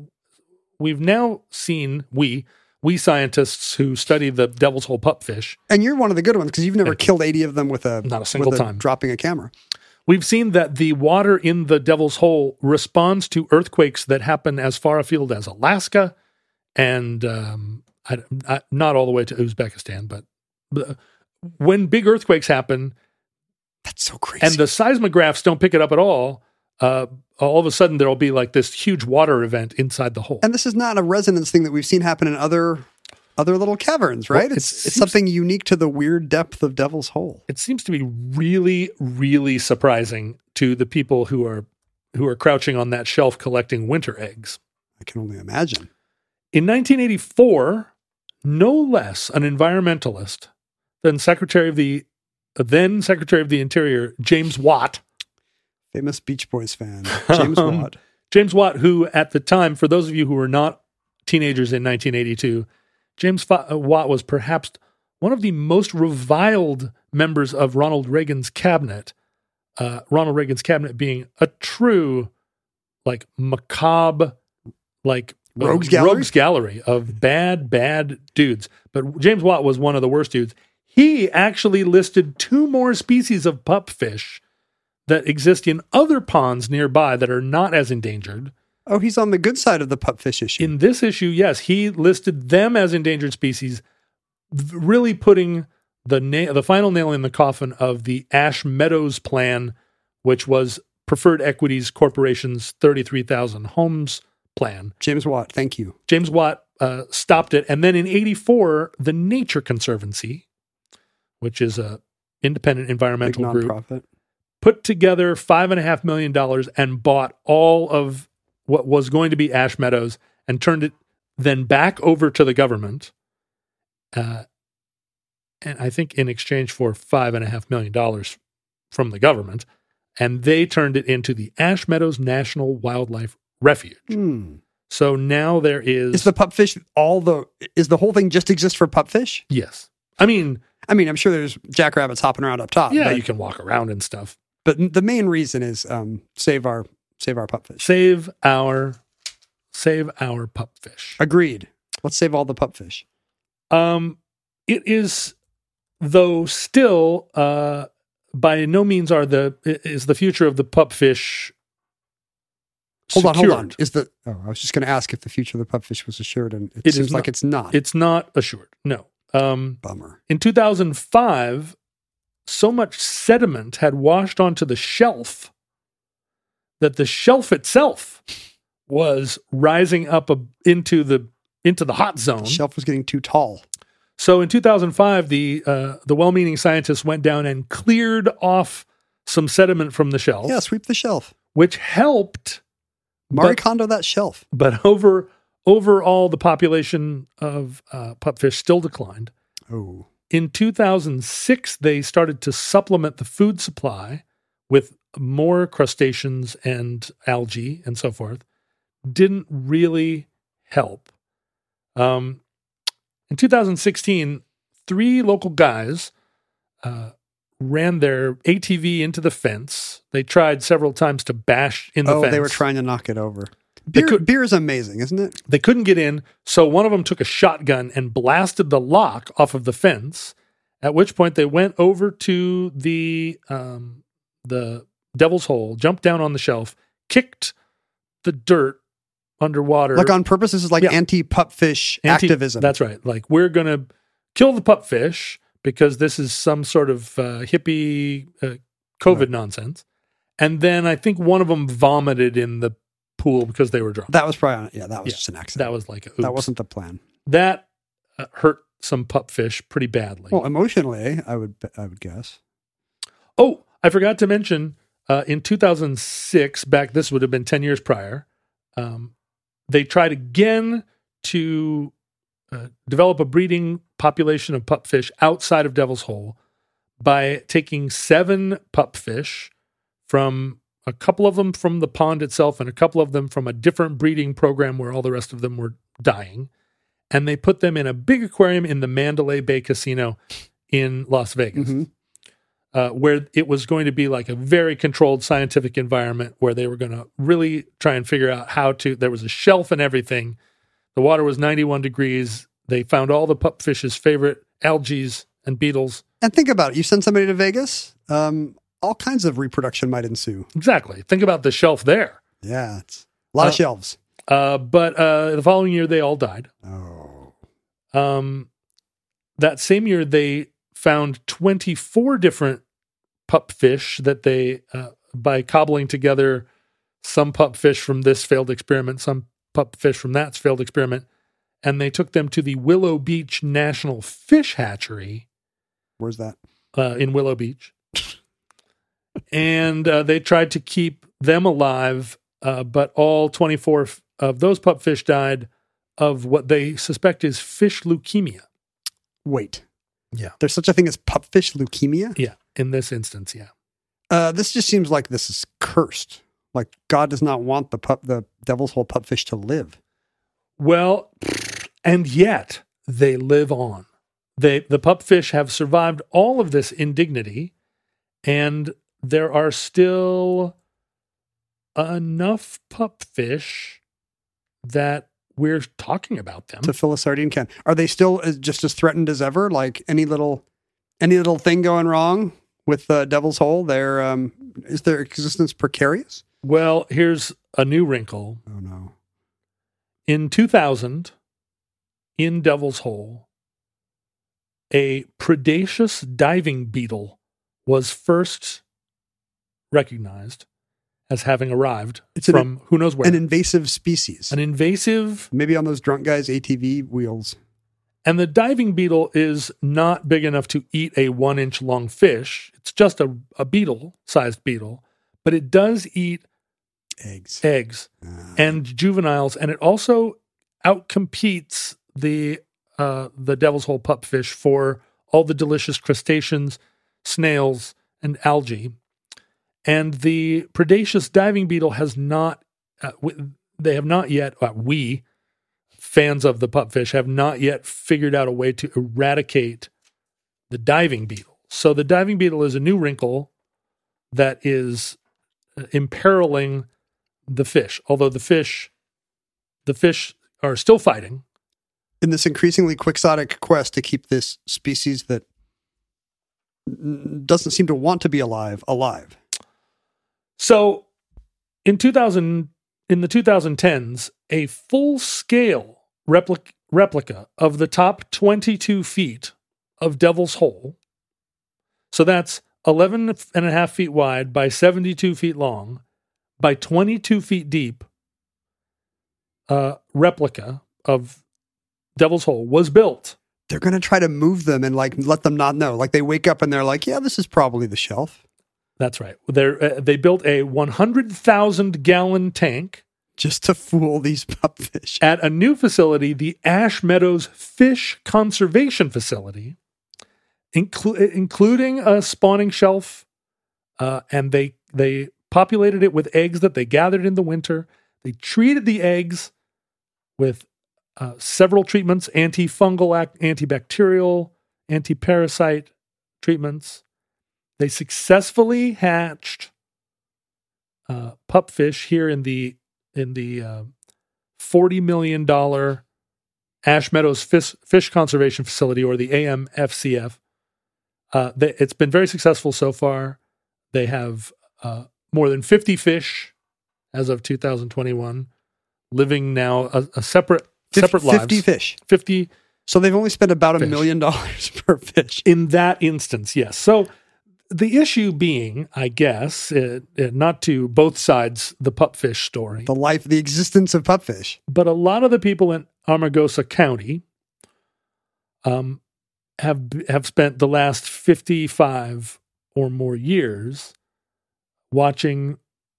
we've now seen, we, we scientists who study the Devil's Hole pupfish, And you're one of the good ones because you've never Thank you. killed eighty of them with a... Not a single with a time. dropping a camera. we've seen that the water in the Devil's Hole responds to earthquakes that happen as far afield as Alaska and um, I, I, not all the way to Uzbekistan, but uh, when big earthquakes happen, That's so crazy. and the seismographs don't pick it up at all, uh, all of a sudden there'll be like this huge water event inside the hole. And this is not a resonance thing that we've seen happen in other other little caverns, right? Well, it's it it's seems- something unique to the weird depth of Devil's Hole. It seems to be really, really surprising to the people who are who are crouching on that shelf collecting winter eggs. I can only imagine. In nineteen eighty-four, no less an environmentalist than Secretary of the then Secretary of the Interior, James Watt. Famous Beach Boys fan, James Um, Watt. James Watt, who at the time, for those of you who were not teenagers in nineteen eighty-two, James Fa- Watt was perhaps one of the most reviled members of Ronald Reagan's cabinet. Uh, Ronald Reagan's cabinet being a true, like, macabre, like, uh, Rogues gallery? rogues gallery of bad, bad dudes. But James Watt was one of the worst dudes. He actually listed two more species of pupfish that exist in other ponds nearby that are not as endangered. Oh, he's on the good side of the pupfish issue. In this issue, yes, he listed them as endangered species, v- really putting the na- the final nail in the coffin of the Ash Meadows plan, which was Preferred Equities Corporation's thirty-three thousand homes plan. James Watt, thank you. James Watt uh, stopped it. And then in eighty-four, the Nature Conservancy, which is a independent Big environmental group, nonprofit. put together five and a half million dollars and bought all of what was going to be Ash Meadows and turned it then back over to the government. Uh, and I think in exchange for five and a half million dollars from the government, and they turned it into the Ash Meadows National Wildlife Refuge. Hmm. So now there is, Is the pupfish all the? Is the whole thing just exist for pupfish? yes. I mean, I mean, I'm sure there's jackrabbits hopping around up top. yeah, but, you can walk around and stuff. but the main reason is um, save our save our pupfish. Save our, save our pupfish. Agreed. Let's save all the pupfish. Um, it is, though, still uh, by no means are the is the future of the pupfish. Hold on, hold secured. on. Is the? Oh, I was just going to ask if the future of the pupfish was assured, and it, It is seems like not. it's not. It's not assured. No. Um, Bummer. in two thousand five, so much sediment had washed onto the shelf that the shelf itself was rising up a, into the into the hot zone. The shelf was getting too tall. So in two thousand five, the uh, the well-meaning scientists went down and cleared off some sediment from the shelf, Yeah, sweep the shelf. which helped. Marie But- Kondo that shelf. But over overall, the population of uh, pupfish still declined. Oh, In two thousand six, they started to supplement the food supply with more crustaceans and algae and so forth. Didn't really help. Um, in two thousand sixteen, three local guys uh, ran their A T V into the fence. They tried several times to bash in the oh, fence. they were trying to knock it over. They Beer, could- beer is amazing, isn't it? They couldn't get in, so one of them took a shotgun and blasted the lock off of the fence, at which point they went over to the um, the Devil's Hole, jumped down on the shelf, kicked the dirt underwater. Like on purpose. This is like Yeah. anti-pupfish Anti- activism. That's right. Like, we're going to kill the pupfish because this is some sort of uh, hippie uh, COVID Right. nonsense. And then I think one of them vomited in the pool because they were drunk. That was probably, on, yeah, that was Yeah, just an accident. That was like, a, oops. That wasn't the plan. That uh, hurt some pupfish pretty badly. Well, emotionally, I would, I would guess. Oh, I forgot to mention, uh, in two thousand six, back, this would have been ten years prior, um, they tried again to uh, develop a breeding population of pupfish outside of Devil's Hole by taking seven pupfish from a couple of them from the pond itself and a couple of them from a different breeding program where all the rest of them were dying. And they put them in a big aquarium in the Mandalay Bay Casino in Las Vegas, Mm-hmm. uh, where it was going to be like a very controlled scientific environment where they were going to really try and figure out how to, there was a shelf and everything. The water was ninety-one degrees. They found all the pupfish's favorite algae and beetles. And think about it. You send somebody to Vegas, um, all kinds of reproduction might ensue. Exactly. Think about the shelf there. Yeah, it's a lot Uh, of shelves. Uh, but uh, the following year, they all died. Oh. Um, that same year, they found twenty-four different pupfish that they, uh, by cobbling together some pupfish from this failed experiment, some pupfish from that failed experiment, and they took them to the Willow Beach National Fish Hatchery Where's that? uh, in Willow Beach. and uh, they tried to keep them alive, uh, but all twenty-four f- of those pupfish died of what they suspect is fish leukemia. Wait. Yeah. There's such a thing as pupfish leukemia? Yeah, in this instance, yeah. Uh, this just seems like this is cursed. Like God does not want the pup, the Devil's Hole pupfish to live. Well, and yet they live on. They the pupfish have survived all of this indignity, and there are still enough pupfish that we're talking about them. To fill a sardine can. Are they still as, just as threatened as ever? Like any little, any little thing going wrong with the uh, Devil's Hole? Their um, is their existence precarious? Well, here's a new wrinkle. Oh no! In two thousand, in Devil's Hole, a predaceous diving beetle was first recognized as having arrived It's an- from who knows where. An invasive species. An invasive, Maybe on those drunk guys' A T V wheels. and the diving beetle is not big enough to eat a one inch long fish. It's just a, a beetle, sized beetle, but it does eat Eggs. eggs Ah. and juveniles, and it also outcompetes the uh, the Devil's Hole pupfish for all the delicious crustaceans, snails, and algae. And the predaceous diving beetle has not, uh, w- they have not yet, uh, we, fans of the pupfish, have not yet figured out a way to eradicate the diving beetle. So the diving beetle is a new wrinkle that is uh, imperiling the fish, although the fish, the fish are still fighting. In this increasingly quixotic quest to keep this species that n- doesn't seem to want to be alive, alive. So in two thousand, in the twenty tens, a full-scale replic- replica of the top twenty-two feet of Devil's Hole, so that's eleven and a half feet wide by seventy-two feet long by twenty-two feet deep, uh, replica of Devil's Hole was built. They're going to try to move them and like let them not know. Like they wake up and they're like, yeah, this is probably the shelf. That's right. They're, uh, they built a one hundred thousand gallon tank Just to fool these pupfish. at a new facility, the Ash Meadows Fish Conservation Facility, inclu- including a spawning shelf, uh, and they they populated it with eggs that they gathered in the winter. They treated the eggs with uh, several treatments, antifungal, ac- antibacterial, antiparasite treatments. They successfully hatched uh, pupfish here in the in the uh, forty million dollars Ash Meadows Fish, Fish Conservation Facility, or the A M F C F. Uh, they, it's been very successful so far. They have uh, more than fifty fish as of two thousand twenty-one, living now a, a separate separate lives. fifty fish. fifty So they've only spent about a Fish. million dollars per fish. in that instance, yes. So the issue being, I guess, uh, uh, not to both sides, the pupfish story, The life, the existence of pupfish. but a lot of the people in Amargosa County um, have have spent the last fifty-five or more years watching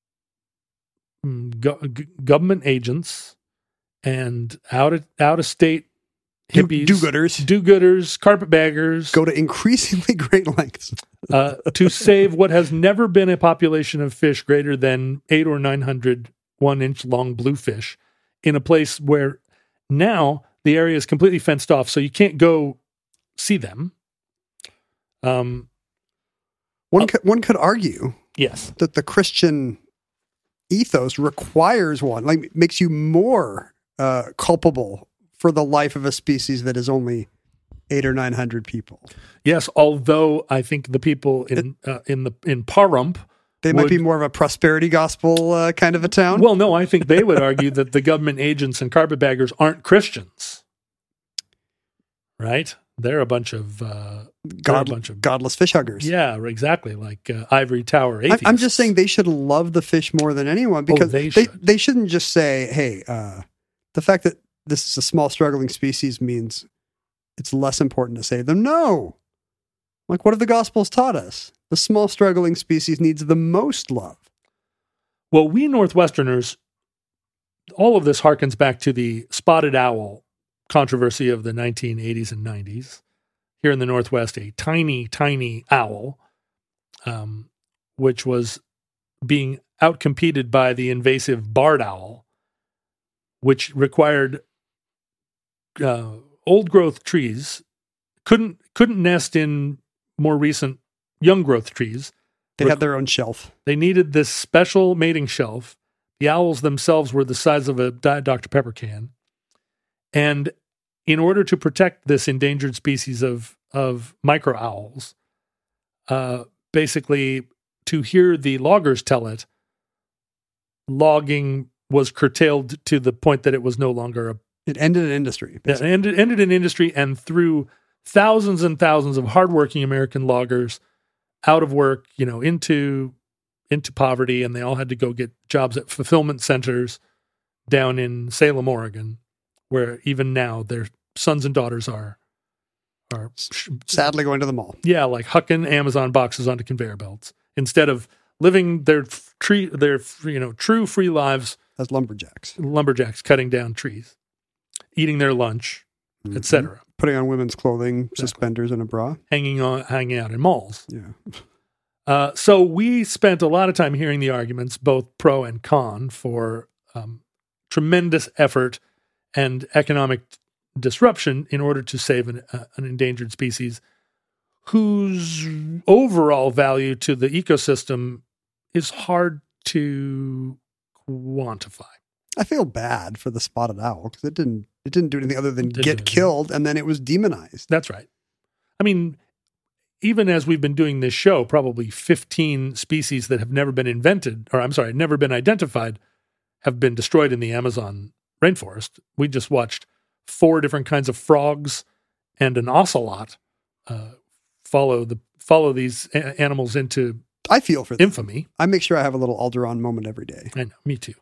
mm, go- g- government agents and out of out of state Do- hippies, do-gooders. do-gooders, carpetbaggers, Go to increasingly great lengths. uh, to save what has never been a population of fish greater than eight or nine hundred one-inch long bluefish in a place where now the area is completely fenced off, so you can't go see them. Um, One could, one could argue yes, that the Christian ethos requires one, like makes you more uh, culpable for the life of a species that is only eight or nine hundred people. yes. Although I think the people in uh, in the in Pahrump, They might would- be more of a prosperity gospel uh, kind of a town. well, no, I think they would argue that the government agents and carpetbaggers aren't Christians, right? They're a bunch of uh, they're God, a bunch of godless fish huggers. yeah, exactly, like uh, ivory tower I'm, atheists. I'm just saying they should love the fish more than anyone because they they, should. they shouldn't just say, hey, uh, the fact that this is a small struggling species means it's less important to save them. No. Like, what have the Gospels taught us? The small struggling species needs the most love. Well, we Northwesterners, all of this harkens back to the spotted owl controversy of the nineteen eighties and nineties. Here in the Northwest, a tiny, tiny owl, um, which was being outcompeted by the invasive barred owl, which required uh, old growth trees, couldn't couldn't nest in more recent young growth trees. They had their own shelf. They needed this special mating shelf. The owls themselves were the size of a Diet Doctor Pepper can. And in order to protect this endangered species of, of micro owls, uh, basically, to hear the loggers tell it, logging was curtailed to the point that it was no longer a It ended an industry. It basically. ended, ended an industry and threw thousands and thousands of hardworking American loggers out of work, you know, into into poverty, and they all had to go get jobs at fulfillment centers down in Salem, Oregon, where even now their sons and daughters are are Sadly going to the mall. yeah, like hucking Amazon boxes onto conveyor belts instead of living their tree their you know true free lives As lumberjacks. lumberjacks cutting down trees, eating their lunch, Mhm. et cetera, Putting on women's clothing, suspenders, and a bra. hanging on hanging out in malls. Yeah. Uh, so we spent a lot of time hearing the arguments, both pro and con, for um, tremendous effort and economic disruption in order to save an, uh, an endangered species whose overall value to the ecosystem is hard to quantify. I feel bad for the spotted owl because it didn't it didn't do anything other than Didn't do get anything. killed, and then it was demonized. That's right. I mean, even as we've been doing this show, probably fifteen species that have never been invented, or I'm sorry, never been identified, have been destroyed in the Amazon rainforest. We just watched four different kinds of frogs and an ocelot uh, follow the follow these a- animals into I feel for them. infamy. I make sure I have a little Alderon moment every day. I know, me too.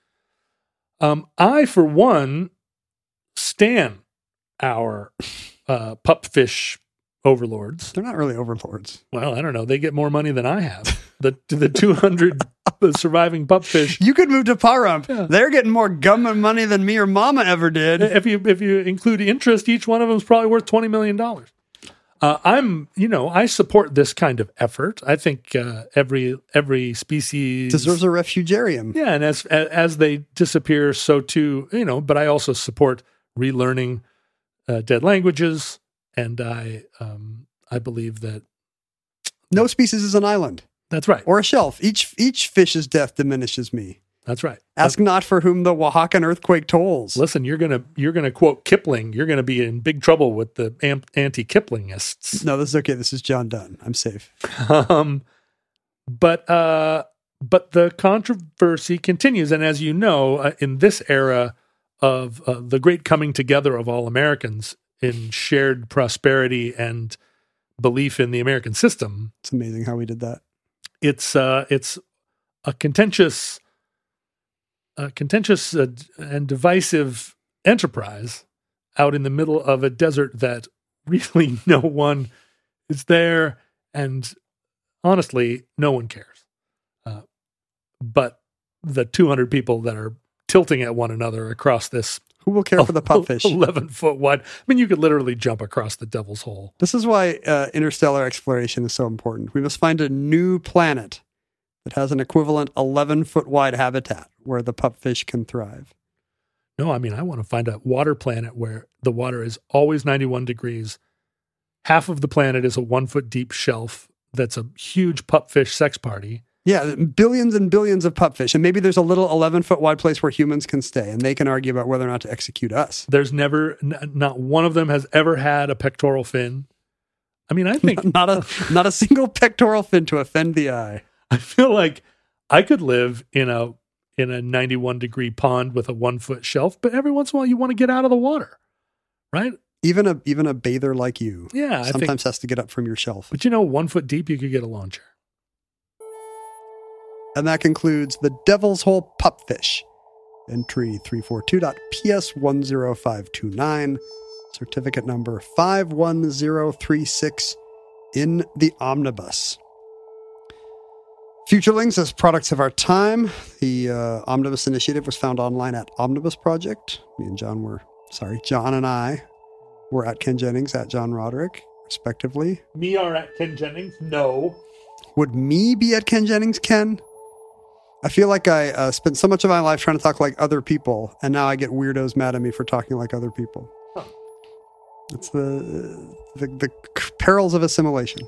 Um, I, for one, stan our uh, pupfish overlords. They're not really overlords. Well, I don't know. They get more money than I have. The the two hundred surviving pupfish. You could move to Pahrump. Yeah. They're getting more government money than me or Mama ever did. If you if you include interest, each one of them is probably worth twenty million dollars. Uh, I'm, you know, I support this kind of effort. I think uh, every every species Deserves a refugarium. yeah, and as as they disappear, so too, you know. But I also support relearning uh, dead languages, and I um, I believe that No species is an island that's right. or a shelf. Each each fish's death diminishes me. That's right. Ask not for whom the Oaxacan earthquake tolls. Listen, you're gonna you're gonna quote Kipling. You're gonna be in big trouble with the am- anti-Kiplingists. No, this is okay. This is John Donne. I'm safe. um, but uh, but the controversy continues, and as you know, uh, in this era of uh, the great coming together of all Americans in shared prosperity and belief in the American system. It's amazing how we did that. It's uh, it's a contentious, a contentious uh, and divisive enterprise out in the middle of a desert that really no one is there, and honestly, no one cares. Uh, but the two hundred people that are tilting at one another across this Who will care for the pupfish? eleven foot wide. I mean, you could literally jump across the Devil's Hole. This is why uh, interstellar exploration is so important. We must find a new planet that has an equivalent eleven foot wide habitat where the pupfish can thrive. No, I mean, I want to find a water planet where the water is always ninety-one degrees. Half of the planet is a one foot deep shelf that's a huge pupfish sex party. Yeah, billions and billions of pupfish. And maybe there's a little eleven foot wide place where humans can stay, and they can argue about whether or not to execute us. There's never, n- not one of them has ever had a pectoral fin. I mean, I think not a not a single pectoral fin to offend the eye. I feel like I could live in a in a ninety-one degree pond with a one foot shelf, but every once in a while you want to get out of the water, right? Even a even a bather like you, Yeah, I sometimes think, has to get up from your shelf. but you know, one foot deep you could get a lawn chair. And that concludes the Devil's Hole Pupfish. Entry three forty-two dot P S one zero five two nine. Certificate number five one zero three six in the Omnibus. Futurelings as products of our time. The uh, Omnibus Initiative was found online at Omnibus Project. Me and John were, sorry, John and I were at Ken Jennings, at John Roderick, respectively. Me are at Ken Jennings? No. Would me be at Ken Jennings, Ken? I feel like I uh, spent so much of my life trying to talk like other people, and now I get weirdos mad at me for talking like other people. Huh. It's the, the the perils of assimilation.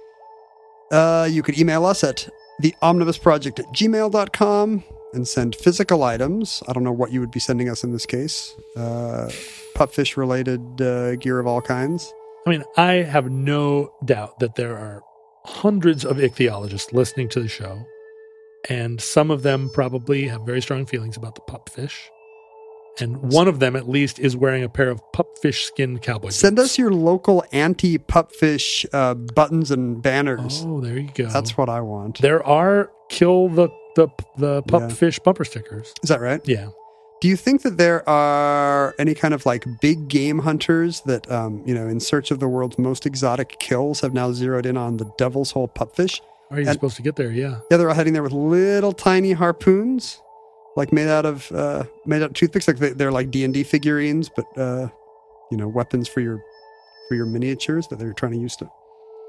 Uh, you could email us at theomnibusproject at gmail dot com and send physical items. I don't know what you would be sending us in this case. Uh, pupfish-related uh, gear of all kinds. I mean, I have no doubt that there are hundreds of ichthyologists listening to the show, and some of them probably have very strong feelings about the pupfish. And one of them, at least, is wearing a pair of pupfish skin cowboy boots. Send us your local anti-pupfish uh, buttons and banners. Oh, there you go. That's what I want. There are kill the the the pupfish bumper stickers. Is that right? Yeah. Do you think that there are any kind of like big game hunters that, um, you know, in search of the world's most exotic kills have now zeroed in on the Devil's Hole pupfish? Are you And- supposed to get there? Yeah. Yeah, they're all heading there with little tiny harpoons, like made out of uh, made out of toothpicks. Like they, they're like D and D figurines, but uh, you know, weapons for your for your miniatures that they're trying to use to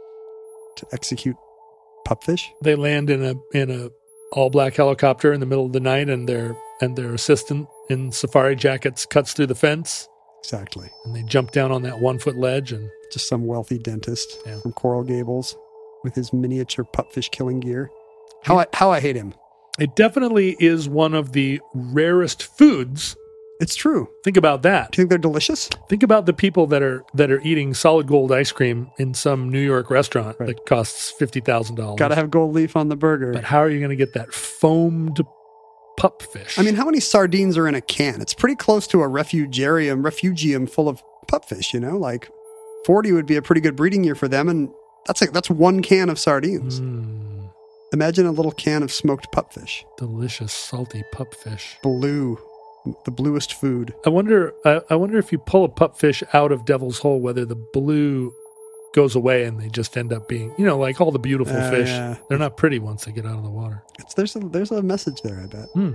to execute pupfish. They land in a in a all black helicopter in the middle of the night, and their and their assistant in safari jackets cuts through the fence, Exactly. and they jump down on that one foot ledge. And Just some wealthy dentist Yeah. from Coral Gables with his miniature pupfish killing gear. How I how I hate him. it definitely is one of the rarest foods. It's true. Think about that. Do you think they're delicious? Think about the people that are that are eating solid gold ice cream in some New York restaurant Right. that costs fifty thousand dollars. Got to have gold leaf on the burger. But how are you going to get that foamed pupfish? I mean, how many sardines are in a can? It's pretty close to a refugarium, refugium full of pupfish, you know? Like forty would be a pretty good breeding year for them, and that's like that's one can of sardines. Mm, Imagine a little can of smoked pupfish. delicious salty pupfish. Blue. The bluest food. I wonder. I, I wonder if you pull a pupfish out of Devil's Hole, whether the blue goes away and they just end up being, you know, like all the beautiful Uh, fish. yeah. They're not pretty once they get out of the water. It's there's a there's a message there, I bet. Hmm.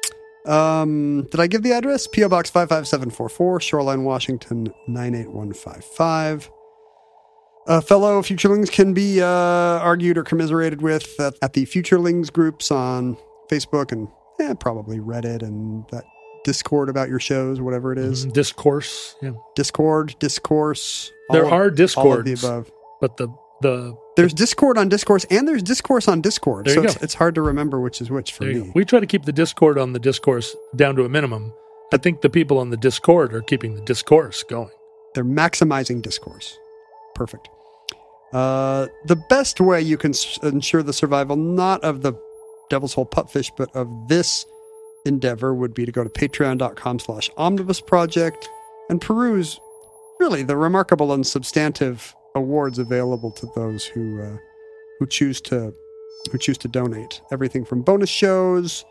Um, did I give the address? P O Box five five seven four four, Shoreline, Washington nine eight one five five. Uh, fellow Futurelings can be uh, argued or commiserated with at, at the Futurelings groups on Facebook and eh, probably Reddit and that Discord about your shows, whatever it is. Mm, discourse. Yeah. Discord, discourse. all There of- are all of discords, the above. but the the There's Discord on Discourse and there's Discourse on Discord. There So you it's, go. it's hard to remember which is which for there you me. go. We try to keep the Discord on the discourse down to a minimum. I think the people on the Discord are keeping the discourse going. They're maximizing discourse. Perfect. Uh, the best way you can s- ensure the survival, not of the Devil's Hole pupfish, but of this endeavor would be to go to patreon.com slash omnibus project and peruse really the remarkable and substantive awards available to those who uh, who choose to who choose to donate. Everything from bonus shows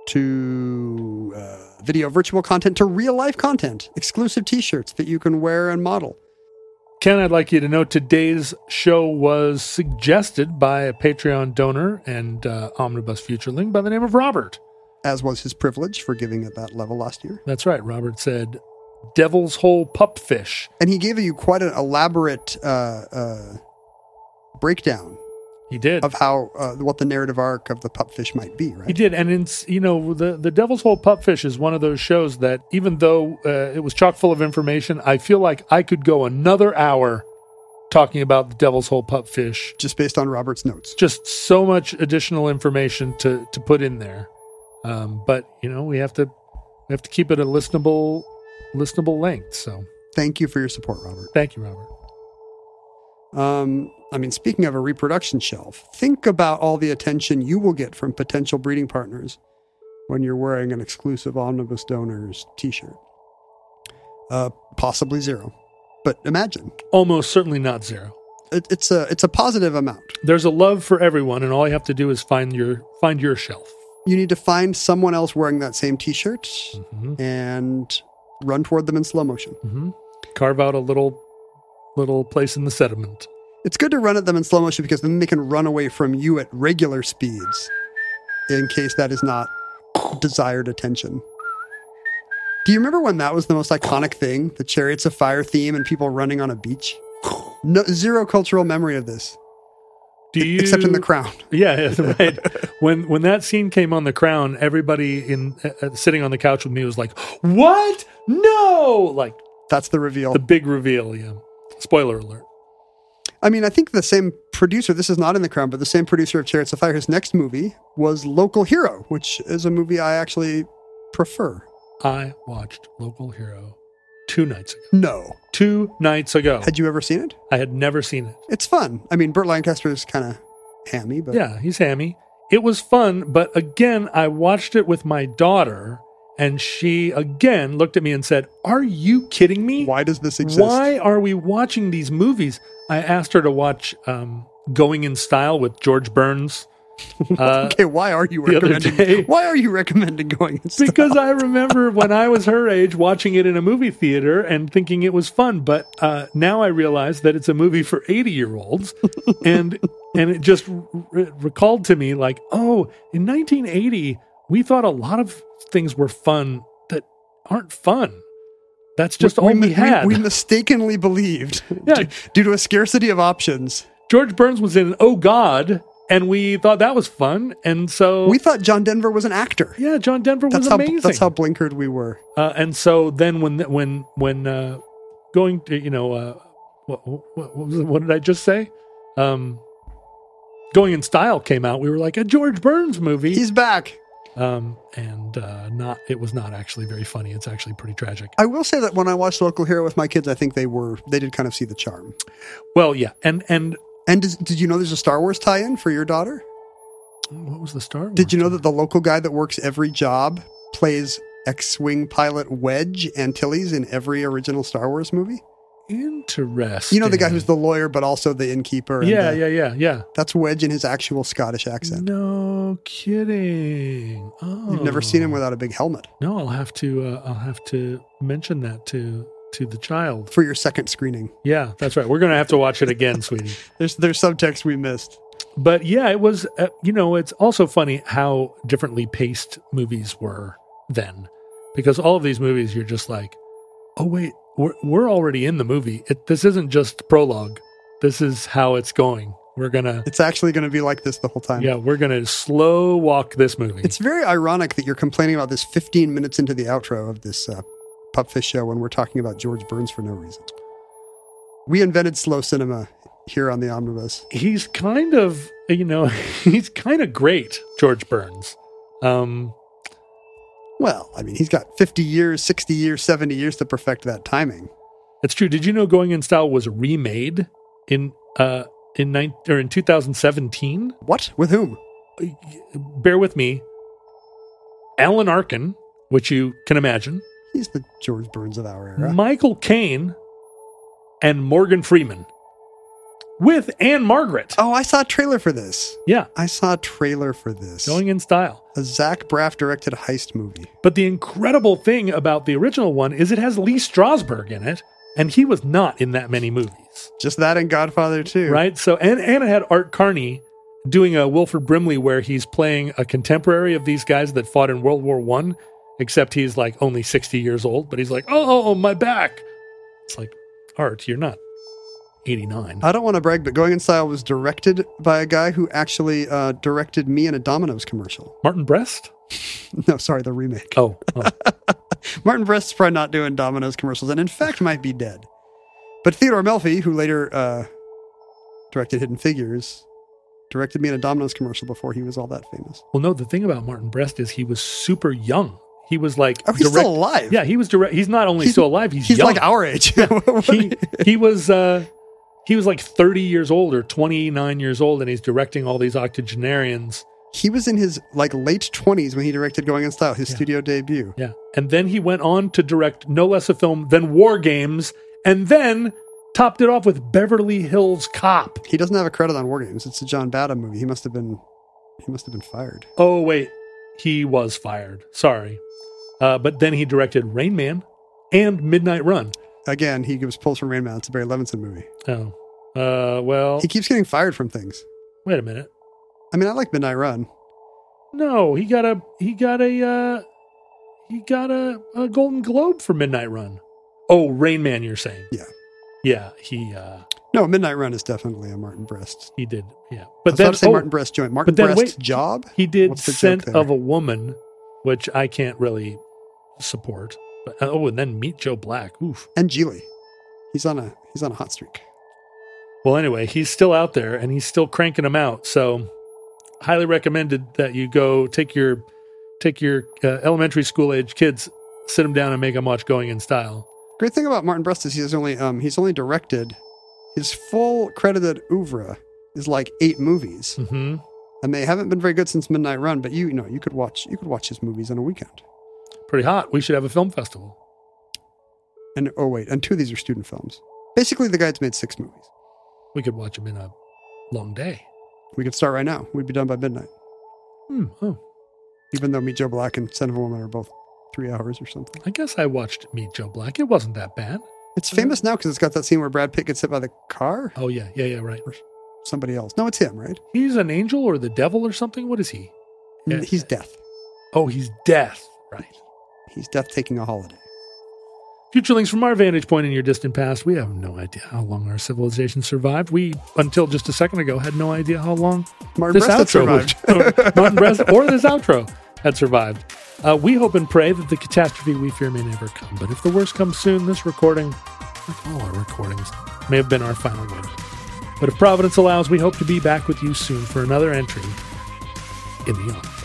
to uh, video virtual content to real life content, exclusive T-shirts that you can wear and model. Ken, I'd like you to know today's show was suggested by a Patreon donor and uh, Omnibus Futureling by the name of Robert. As was his privilege for giving at that level last year. That's right. Robert said, Devil's Hole Pupfish. And he gave you quite an elaborate uh, uh, breakdown. He did. Of how, uh, what the narrative arc of the pupfish might be, right? He did. And, it's, you know, the, the Devil's Hole Pupfish is one of those shows that even though uh, it was chock full of information, I feel like I could go another hour talking about the Devil's Hole Pupfish. Just based on Robert's notes. Just so much additional information to, to put in there. Um, but, you know, we have to we have to keep it a listenable, listenable length. So thank you for your support, Robert. Thank you, Robert. Um, I mean, speaking of a reproduction shelf, think about all the attention you will get from potential breeding partners when you're wearing an exclusive Omnibus Donors t-shirt. Uh, possibly zero, but imagine. Almost certainly not zero. It, it's a it's a positive amount. There's a love for everyone, and all you have to do is find your find your shelf. You need to find someone else wearing that same t-shirt mm-hmm. and run toward them in slow motion. Mm-hmm. Carve out a little little place in the sediment. It's good to run at them in slow motion because then they can run away from you at regular speeds in case that is not desired attention. Do you remember when that was the most iconic thing? The Chariots of Fire theme and people running on a beach? No, zero cultural memory of this. Do you, except in The Crown. Yeah, right. when when that scene came on The Crown, everybody in uh, sitting on the couch with me was like, "What? No!" Like that's the reveal. The big reveal. Yeah. Spoiler alert. I mean, I think the same producer. This is not in The Crown, but the same producer of Chariots of Fire. His next movie was Local Hero, which is a movie I actually prefer. I watched Local Hero two nights ago. No. Two nights ago. Had you ever seen it? I had never seen it. It's fun. I mean, Burt Lancaster is kind of hammy, but... Yeah, he's hammy. It was fun, but again, I watched it with my daughter, and she again looked at me and said, "Are you kidding me? Why does this exist? Why are we watching these movies?" I asked her to watch um, Going in Style with George Burns. Uh, okay, why are you recommending? Why are you recommending Going in Style? Because I remember when I was her age watching it in a movie theater and thinking it was fun. But uh, now I realize that it's a movie for eighty-year-olds, and and it just re- recalled to me like, oh, in nineteen eighty, we thought a lot of things were fun that aren't fun. That's just we, all we, we had. We, we mistakenly believed yeah. due, due to a scarcity of options. George Burns was in Oh God. And we thought that was fun, and so... We thought John Denver was an actor. Yeah, John Denver that's was how, amazing. That's how blinkered we were. Uh, and so then when when when uh, going to, you know, uh, what, what, what, was it, what did I just say? Um, Going in Style came out, we were like, a George Burns movie. He's back. Um, and uh, not it was not actually very funny. It's actually pretty tragic. I will say that when I watched Local Hero with my kids, I think they were, they did kind of see the charm. Well, yeah, and... and And did, did you know there's a Star Wars tie-in for your daughter? What was the Star Wars? Did you know that the local guy that works every job plays X-Wing pilot Wedge Antilles in every original Star Wars movie? Interesting. You know the guy who's the lawyer, but also the innkeeper? And yeah, the, yeah, yeah, yeah. That's Wedge in his actual Scottish accent. No kidding. Oh. You've never seen him without a big helmet. No, I'll have to. Uh, I'll have to mention that to to the child for your second screening. Yeah, that's right. We're going to have to watch it again, sweetie. There's there's subtext we missed. But yeah, it was. Uh, you know, it's also funny how differently paced movies were then, because all of these movies, you're just like, oh wait, we're we're already in the movie. It, this isn't just prologue. This is how it's going. We're gonna. It's actually going to be like this the whole time. Yeah, we're going to slow walk this movie. It's very ironic that you're complaining about this fifteen minutes into the outro of this uh, Pupfish show when we're talking about George Burns for no reason. We invented slow cinema here on the Omnibus. He's kind of, you know, he's kind of great, George Burns. Um, well, I mean, he's got fifty years, sixty years, seventy years to perfect that timing. That's true. Did you know Going in Style was remade in uh in nine or in two thousand seventeen? What? With whom? Bear with me. Alan Arkin, which you can imagine. He's the George Burns of our era. Michael Caine and Morgan Freeman. with Anne Margaret. Oh, I saw a trailer for this. Yeah, I saw a trailer for this. going in style. A Zach Braff directed heist movie. But the incredible thing about the original one is it has Lee Strasberg in it, and he was not in that many movies. Just that and Godfather two. Right? So, and, and it had Art Carney doing a Wilford Brimley where he's playing a contemporary of these guys that fought in World War One, except he's like only sixty years old, but he's like, oh, my back. It's like, Art, you're not eighty-nine. I don't want to brag, but Going in Style was directed by a guy who actually uh, directed me in a Domino's commercial. Martin Brest? No, sorry, the remake. Oh. oh. Martin Brest's probably not doing Domino's commercials, and in fact might be dead. But Theodore Melfi, who later uh, directed Hidden Figures, directed me in a Domino's commercial before he was all that famous. Well, no, the thing about Martin Brest is he was super young. He was like... Oh, he's direct- still alive. Yeah, he was direct. He's not only He's- still alive, he's, He's young. like our age. he, he was... Uh, He was like thirty years old or twenty-nine years old, and he's directing all these octogenarians. He was in his like late twenties when he directed Going in Style, his Yeah. studio debut. Yeah. And then he went on to direct no less a film than War Games, and then topped it off with Beverly Hills Cop. He doesn't have a credit on War Games. It's a John Badham movie. He must have been he must have been fired. Oh, wait. He was fired. Sorry. Uh, but then he directed Rain Man and Midnight Run. Again, he was pulled from Rain Man. It's a Barry Levinson movie. Oh. Uh, well, He keeps getting fired from things. wait a minute. I mean, I like Midnight Run. No, he got a he got a uh, he got a, a Golden Globe for Midnight Run. Oh, Rain Man, you're saying? Yeah. Yeah, he uh, No, Midnight Run is definitely a Martin Brest. he did. Yeah, But but I was then about to say oh, Martin Brest joint. Martin but then Brest's wait, Job? he did What's the joke Scent there? of a Woman, which I can't really support. But, oh, and then Meet Joe Black. Oof. And Geely. He's on a he's on a hot streak. Well, anyway, he's still out there and he's still cranking them out. So, highly recommended that you go take your take your uh, elementary school age kids, sit them down and make them watch Going in Style. Great thing about Martin Brest is he's only um he's only directed his full credited oeuvre is like eight movies. Mm-hmm. And they haven't been very good since Midnight Run, but you, you know, you could watch you could watch his movies on a weekend. Pretty hot. We should have a film festival. And oh wait, and two of these are student films. Basically, the guy's made six movies. We could watch them in a long day. We could start right now. We'd be done by midnight. Hmm. Oh, Even though Meet Joe Black and Son of a Woman are both three hours or something. I guess I watched Meet Joe Black. It wasn't that bad. It's famous now because it's got that scene where Brad Pitt gets hit by the car. Oh yeah, yeah, yeah. Right. Or somebody else. No, it's him, right? He's an angel or the devil or something. What is he? N- He's death. Oh, he's death. Right. He's death taking a holiday. Futurelings, from our vantage point in your distant past, we have no idea how long our civilization survived. We, until just a second ago, had no idea how long Martin this Brest had outro, survived. would- Martin Brest, or this outro had survived. Uh, we hope and pray that the catastrophe we fear may never come. But if the worst comes soon, this recording, like all our recordings, may have been our final word. But if Providence allows, we hope to be back with you soon for another entry in the Ark.